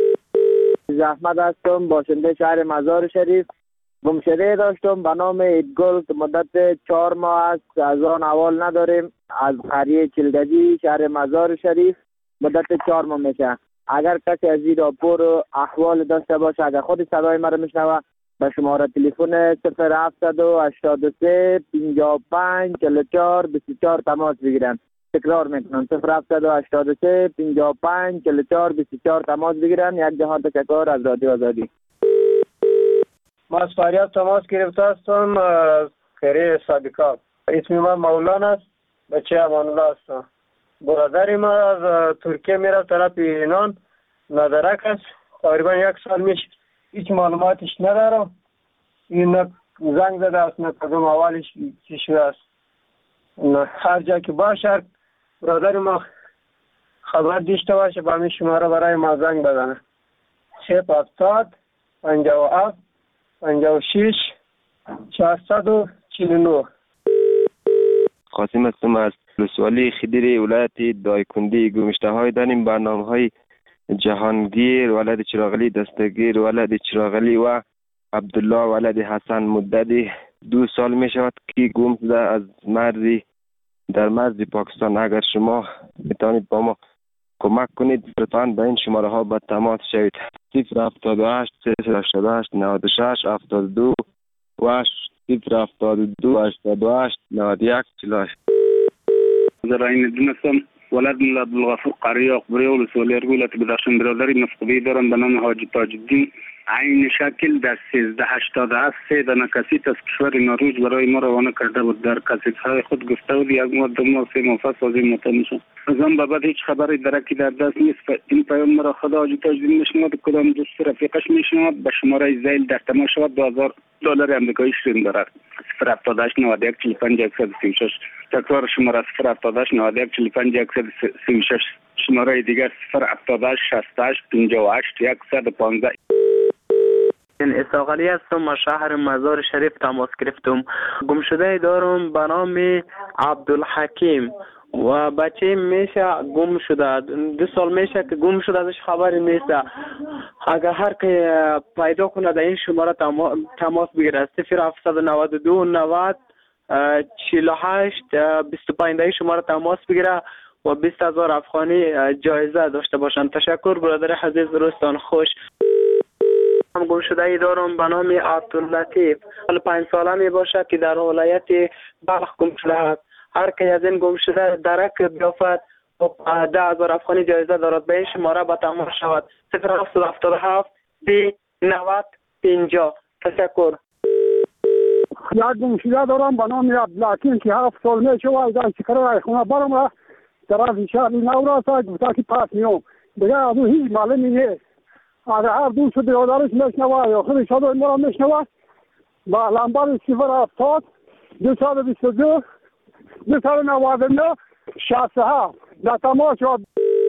Speaker 10: زحمت هستم باشنده شهر مزار شریف. گمشده داشتم به نام ایدگل که مدت چهار ماه است از آن احوال نداریم. از قریه چلگجی شهر مزار شریف مدت چهار ماه میشه. اگر کسی از این راپور احوال داشته باشه، اگر خود صدای مرا میشنوه، به شماره تلفن صفر هفتصد و هشتاد و سه پنجاه و پنج چهل و چهار بیست و چهار تماس بگیرن. تکرار میکنم صفر هفتصد و هشتاد و سه پنجاه و پنج چهل و چهار بیست و چهار تماس بگیرن. یک جهان تشکر از رادیو آزادی.
Speaker 25: ما از فریاد تماس گرفته هستم از قریه صادقات. اسم من مولانا است، بچه امان الله هستم. برادر ما از ترکیه میره طرف ایران، ندرک است. تقریبا یک سال میشه هیچ معلوماتش ندارم. این نه زنگ زده است نه کدوم اولش چی شده است. هر جا که باشه برادر ما خبر داشته باشه با همین شماره برای ما زنگ بزنه. صفر هفتاد پنجاه و هفت پنجاه و شش چهارصد و چهل و نه.
Speaker 5: قاسم هستم از ولسوالی خدیری ولایت دایکندی. گمشته های داریم برنامه های جهانگیر ولد چراغلی دستگیر ولد چراغلی و عبدالله ولد حسن. مدت دو سال می شود که گم شده از مرزی در مرز پاکستان. اگر شما میتونید با ما کمک کنید لطفاً به این شماره ها به تماس شوید. صفر هفتاد و هشت صفر هشتاد و هشت نود و شش هفتاد و دو و صفر هفتاد و دو هشتاد و هشت نود و یک چهل و هشت.
Speaker 19: زراعین دونستم ولد ملا عبدالغفور قریه اقبری ولسوالی ارگولت بدخشان. برادری مفقودی دارم به نام حاجی تاج الدین. عین شکل در سیزده هشتاد و هفت سه دانه کسیت از کشور نروژ برای ما روانه کرده بود. در کسیت های خود گفته بود یک ماه دو ماه سه ماه پس از این مطمئن شد. از آن به بعد هیچ خبری درکی در دست نیست. این پیام مرا خدا حاجی تاج الدین میشنود، کدام دوست رفیقش میشنود. به شماره زیل در تماس شود. دو هزار دلار آمریکایی شرین دارد. صفر هفتاد و هشت نود و یک چهل و پنج صد و سی و شش. تکرار شماره صفر هفتاد و هشت نود و یک چهل و پنج صد و سی و شش. شماره دیگر صفر هفتاد و هشت شصت و هشت پنجاه و هشت صد و پانزده.
Speaker 20: این اساقلی هستم از شهر مزار شریف تماس گرفتم. گمشده دارم به نام عبدالحکیم و بچه میشه گم شده. دو سال میشه که گم شده، ازش خبری نیست. اگر هر که پیدا کنه در این شماره تماس بگیره. صفر هفتصد و نود و دو نود چهل و هشت بیست و پنج در این شماره تماس بگیره و بیست هزار افغانی جایزه داشته باشند. تشکر برادر عزیز، روزتان خوش. هم گم شده ای دارم به نام عبداللطیف. حال پنج ساله می باشد که در ولایت بلخ گم شده است. هر که از این گم شده درک بیافد و ده هزار افغانی جایزه دارد. به این شماره به تماس شود. صفر هفتصد و هفتاد و هفت سی نود پنجاه. تشکر.
Speaker 25: یک گم شده دارم به نام عبدالحکیم که هفت سال میشه و از شکر خونه برم را طرف شهر نورا تا گفته که پس میام دیگه از اون هیچ معلومی نیست. اگر هر دوست برادرش میشنوه یا خودش صدای ما را میشنوه با لمبر صفر هفتاد دو صد و بیست و دو دو صد و نود و نه شصت و هفت در تماس شد.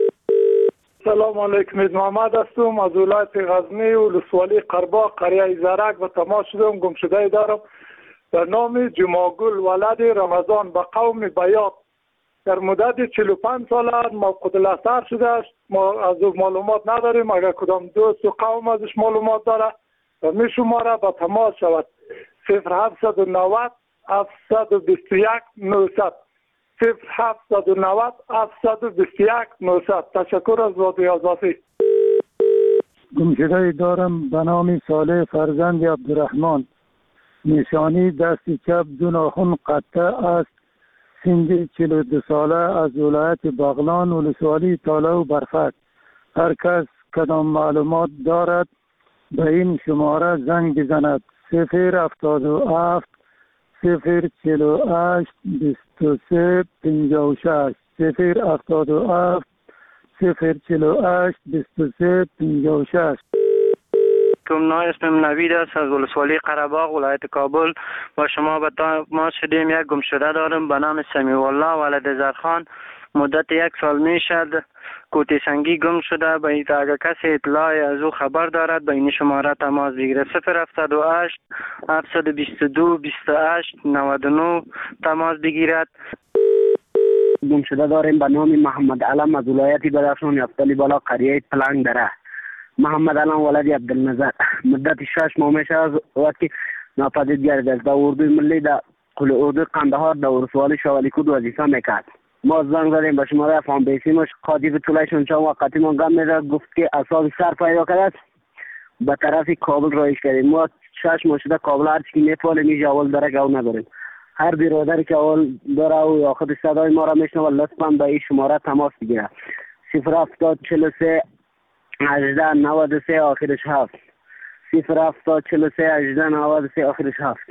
Speaker 25: سلام علیکم، محمد هستم از ولایت غزنی ولسوالی قرباق قریه زرک و تماس شدم. گم شده دارم به نام جماگل ولد رمضان به قوم بیات. در مدت چهل و پنج سال موقوت الاثر شده است. ما از او معلومات نداریم. اگر کدام دوست و قوم ازش معلومات داره و می شماره به تماس شود. صفر هفتصد و نود هفتصد و بیست و یک نهصد. صفر هفت نود هفت دو یک نهصد. تشکر از رادیو آزادی.
Speaker 8: گمشده دارم به نام صالح فرزند عبدالرحمن. نشانی دست چپ دو ناخن قطع است. سن چهل و دو ساله از ولایت بغلان ولسوالی تاله و برفک. هر کس کدام معلومات دارد به این شماره زنگ بزند. صفر هفتاد و هفت صفر چهل و هشت بیست و سه پنجاه و شش. صفر هفتاد و هفت صفر چهل و هشت بیست و سه پنجاه و شش.
Speaker 6: کم اسمم نوید است از ولسوالی قره‌باغ ولایت کابل. با شما به تماس شدیم. یک گمشده دارم به نام سمیع الله ولد زرخان. مدت یک سال می شد کوتی سنگی گم شده. به این اگر کسی اطلاعی از او خبر دارد به این شماره تماس بگیرد. صفر هفتاد و هشت هفتصد و بیست و دو بیست و هشت نود و نه تماس بگیرد.
Speaker 12: گمشده داریم به نام محمد علم از ولایت بدخشان یفتلی بالا قریه پلنگ دره. محمد علم ولد عبدالنظر. مدت شش ماه میشه از وقتی ناپدید گردید. در اردوی ملی در کل اردوی قندهار در ولسوالی شوالیکود وظیفه میکرد. ما زنگ زدیم به شماره افغان بیسیمش قاضی طولایشون چند وقتی ما گم میده گفت که اصاب سر پیدا کرد به طرف کابل رایش کردیم. ما شش ماه شده کابل هر چی میتوانیم میشه اول درک او نداریم. هر برادری که اول داره او یا خود صدای ما را میشنه و لطفا به این شماره تماس بگیره. صفر هفتاد چهل و سه هجده نود و سه آخرش هفت. صفر هفتاد چهل و سه هجده نود و سه آخرش هفت.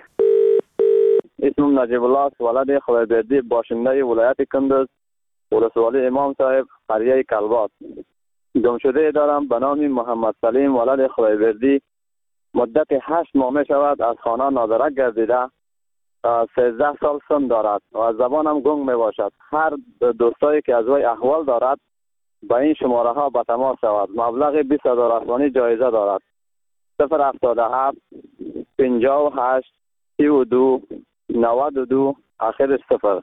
Speaker 18: اسمم نجیب الله است ولد خدایبردی باشنده ولایت کندز ولسوالی امام صاحب قریه کلبات. گمشده دارم به نام محمد سلیم ولد خدایبردی. مدت هشت ماه می شود از خانه نادرک گردیده. سیزده سال سن دارد و از زبانم گنگ می باشد. هر دوستایی که از وی احوال دارد با این شماره ها به تماس شود. مبلغ بیست هزار افغانی جایزه دارد. صفر هفتاد و هفت پنجاه و هشت سی و دو نود و دو آخرش صفر.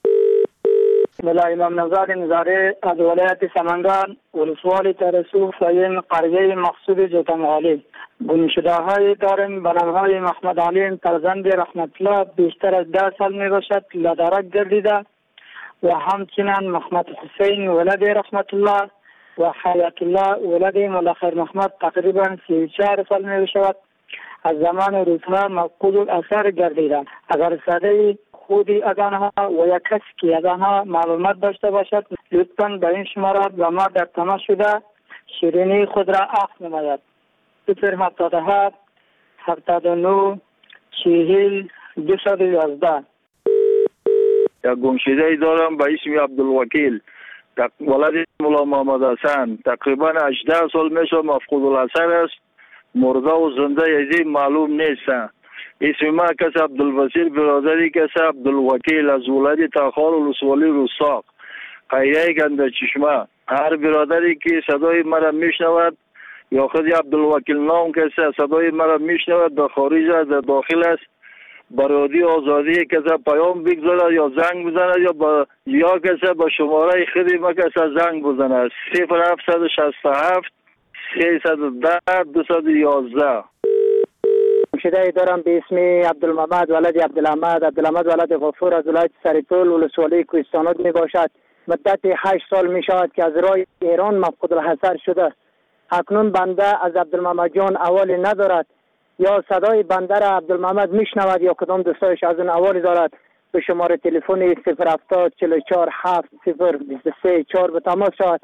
Speaker 14: ملا امام نژاد نظاره از ولایت سمنگان ولسوالی ترسو سایم قریه مقصود جوتمغالی. گمشده های داریم به نام های محمد علیم فرزند رحمت الله بیشتر از ده سال می باشد لدرک گردیده و همچنین محمد حسین ولد رحمت الله و حیات الله ولد ملخر محمد تقریبا سی و چهار سال می باشد. از زمان روزها مفقود الاثر گردیدند. اگر صدای خودی از آنها و یک کسی که از آنها معلومات داشته باشد لطفاً به این شماره با ما در تماس شده شیرینی خود را اخذ نماید. صفر هفتاد و هفت هفتاد و نه چهل دویست و یازده.
Speaker 21: یک گمشده دارم به اسم عبدالوکیل ولد مولا محمد حسن. تقریبا هجده سال میشه مفقود الاثر است. مرده و زنده یزی معلوم نیستن. اسم ما کس عبدالبصیر برادری کس عبدالوکیل از ولایت تاخار ولسوالی رستاق قریه گنده چشمه. هر برادری که صدای مرا میشنود یا خود عبدالوکیل نام کسی صدای مرا میشنود در خارج است در داخل است برادی آزادی کسی پیام بگذارد یا زنگ بزند یا با یا کسی با شماره خودی ما کسی زنگ بزند. صفر هفتصد شصت و هفت سیصد و ده دویست و یازده.
Speaker 14: گمشده دارم به اسم عبدالمحمد ولد عبدالحمد. عبدالحمد ولد غفور از ولایت سریپول ولسوالی کوهستانات می باشد. مدت هشت سال می شود که از راه ایران مفقود الحصر شده. اکنون بنده از عبدالمحمد جان اوالی ندارد یا صدای بنده را عبدالمحمد می شنود یا کدام دوستایش از اون اوالی دارد. به شماره تلفن صفر هفتاد چهل و چهار هفت صفر بیست و سه چهار به تماس شود.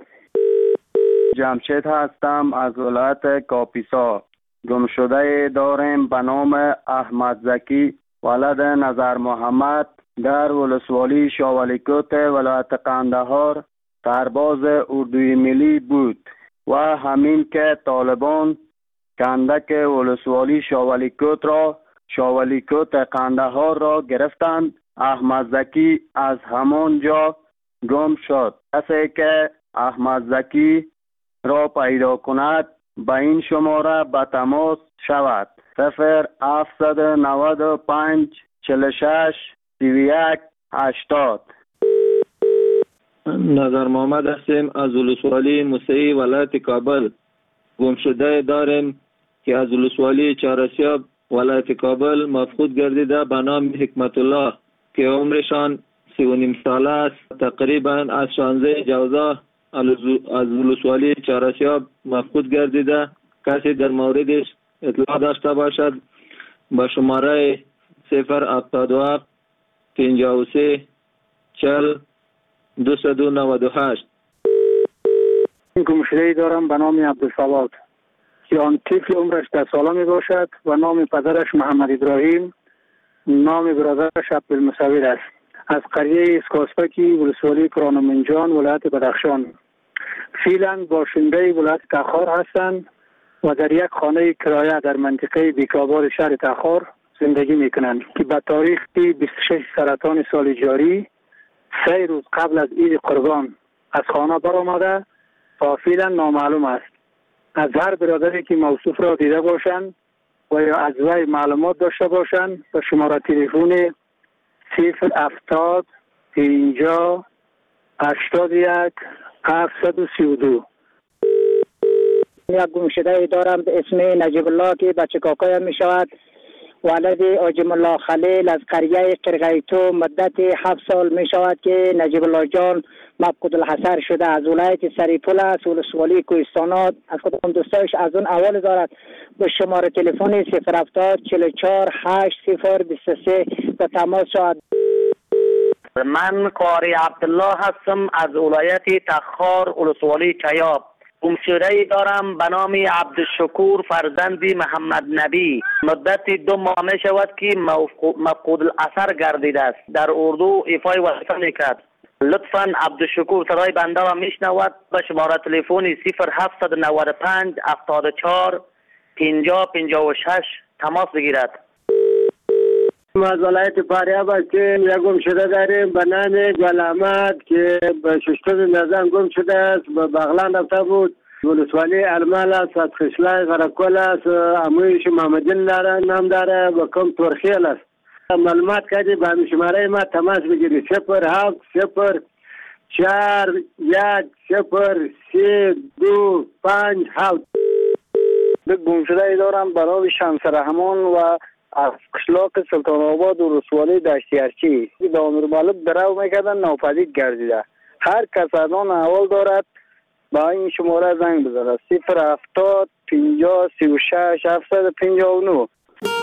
Speaker 12: جمشید هستم از ولایت کاپیسا. گمشده داریم به نام احمد زکی ولد نظر محمد در ولسوالی شاولیکوت ولایت قندهار سرباز اردوی ملی بود و همین که طالبان کندک ولسوالی شاولیکوت را شاولیکوت قندهار را گرفتند. احمد زکی از همان جا گم شد. کسی که احمد زکی را پیدا کند به این شماره به تماس شود. صفر هفتصد و نود و پنج چهل و شش سی و یک هشتاد.
Speaker 22: نظر محمد هستیم از ولسوالی موسعی ولایت کابل. گمشده داریم که از ولسوالی چهارسیاب ولایت کابل مفقود گردیده به نام حکمت الله که عمرشان سی و نیم ساله است. تقریبا از شانزده جوزا از ولسوالی چهارسیاب مفقود گردیده. کسی در موردش اطلاع داشته باشد با شماره صفر هفتاد و هفت پنجاه و سه چهل دویست و نود و هشت.
Speaker 25: گمشده‌ای دارم به نام عبدالصواد که آن طفل عمرش ده ساله می باشد و نام پدرش محمد ابراهیم، نام برادرش عبدالمصور است. از قریه اسکاسپکی ولسوالی کرانمنجان ولایت بدخشان. فعلا باشنده ولایت تخار هستند و در یک خانه کرایه در منطقه بیکابار شهر تخار زندگی می کنند که به تاریخ بیست و شش سرطان سال جاری سه روز قبل از عید قربان از خانه برآمده و فعلا نامعلوم است. از هر برادری که موصوف را دیده باشند و یا از وی معلومات داشته باشند به شماره تلفن صفر هفتاد پنجاه هشتاد و یک هفتصد و سی و دو. یک گمشده دارم به اسم نجیب الله که بچه کاکایم می شود. ولد آجم الله خلیل از قریه قرغیتو مدت هفت سال می شود که نجیب الله جان مفقود الحصر شده. از ولایت سریپول است، ولسوالی کوهستانات. از خودم دوستایش از اون اول دارد به شماره تلفن صفر هفتاد چهل و چهار هشت صفر بیست و سه به تماس شود.
Speaker 1: من قاری عبدالله هستم از ولایت تخار ولسوالی چیاب. گمشده‌ای دارم به نام عبدالشکور فرزند محمد نبی. مدت دو ماه می شود که مفقود الاثر گردیده است. در اردو ایفای وظیفه میکرد. لطفاً عبدالشکور صدای بنده را میشنود به شماره تلفن صفر هفتصد و نود و پنج هفتاد و چهار پنجاه پنجاه و شش تماس بگیرد.
Speaker 25: ما از ولایت فاریاب هستیم. یک گمشده داریم به نام گل احمد که به ششتم نظام گم شده است. به بغلان رفته بود. ولسوالی ارمل است، از خشلای غرکل است. امویش محمدین داره نام داره و کم ترخیل است. معلومات کردی به همین شماره ما تماس بگیری صفر هفت صفر چهار یک صفر سه دو پنج هفت. یک گمشده دارم به نام شمس رحمان و از قشلاق سلطان آباد و رسوالی دشتی ارچی به امیر مالک درو میکردن ناپدید گردیده. هر کس از آن احوال دارد با این شماره زنگ بزنه صفر هفتاد پنجاه سی و شش هفتصد و پنجاه و نه.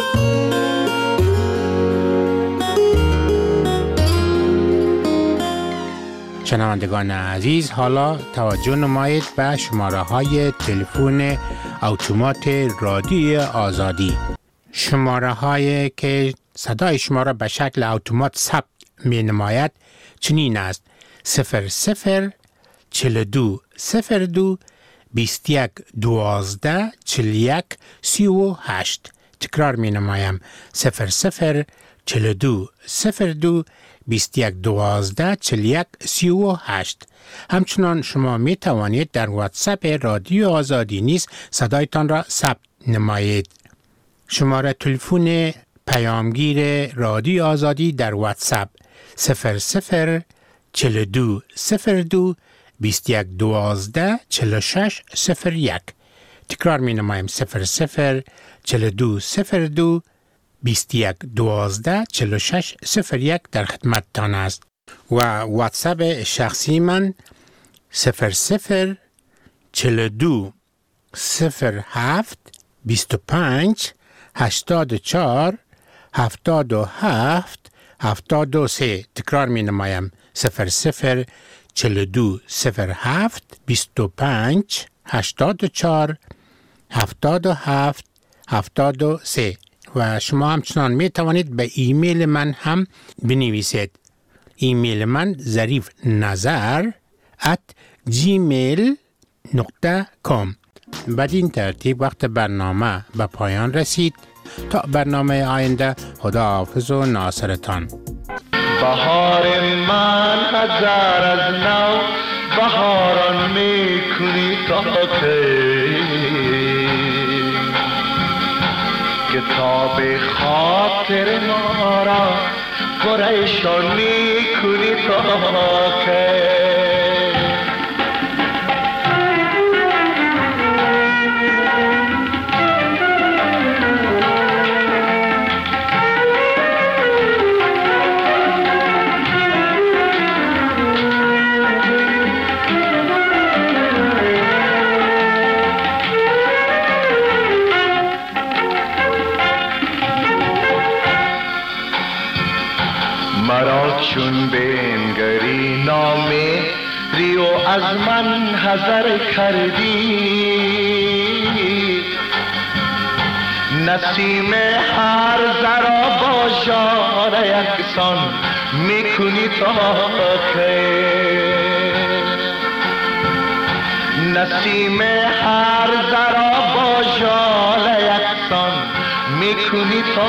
Speaker 9: شنوندگان عزیز، حالا توجه نمایید به شماره های تلفن اتومات رادیو آزادی. شماره هایی که صدای شما را به شکل اتومات ثبت می نماید چنین است: صفر صفر چهل و دو صفر دو بیست و یک دوازده چهل و یک سی و هشت. تکرار می نمایم: صفر صفر چهل و دو صفر دو بیست و یک دوازده چهل و یک سی و هشت. همچنان شما می توانید در واتساپ رادیو آزادی نیز صدایتان را ثبت نمایید. شماره تلفن پیامگیر رادیو آزادی در واتساپ صفر صفر چهل و دو صفر دو بیست و یک دوازده چهل و شش صفر یک. تکرار می نمایم: صفر صفر چهل و دو صفر دو بیست و یک دوازده چهل و شش صفر یک در خدمت تان است. و واتساپ شخصی من صفر صفر چهل و دو صفر هفت بیست و پنج هشتاد و چهار هفتاد و هفت هفتاد و سه. تکرار می نمایم: صفر صفر چهل و دو صفر هفت بیست و پنج هشتاد و چهار هفتاد و هفت هفتاد و سه. و شما همچنان می توانید به ایمیل من هم بنویسید. ایمیل من ظریف نظر ات جیمیل نقطه کام. بدین ترتیب وقت برنامه به پایان رسید. تا برنامه آینده، خدا حافظ و ناصرتان.
Speaker 4: بهار من هزار از نو بهاران میکنی تا کی، کتاب خاطر ما را پریشان میکنی تا کی. مرا چون بنگری نامه ریو از من حذر کردی. نسیم هر ذرا با ژاله یکسان میکنی تا خیر. نسیم هر ذرا با ژاله یکسان میکنی تا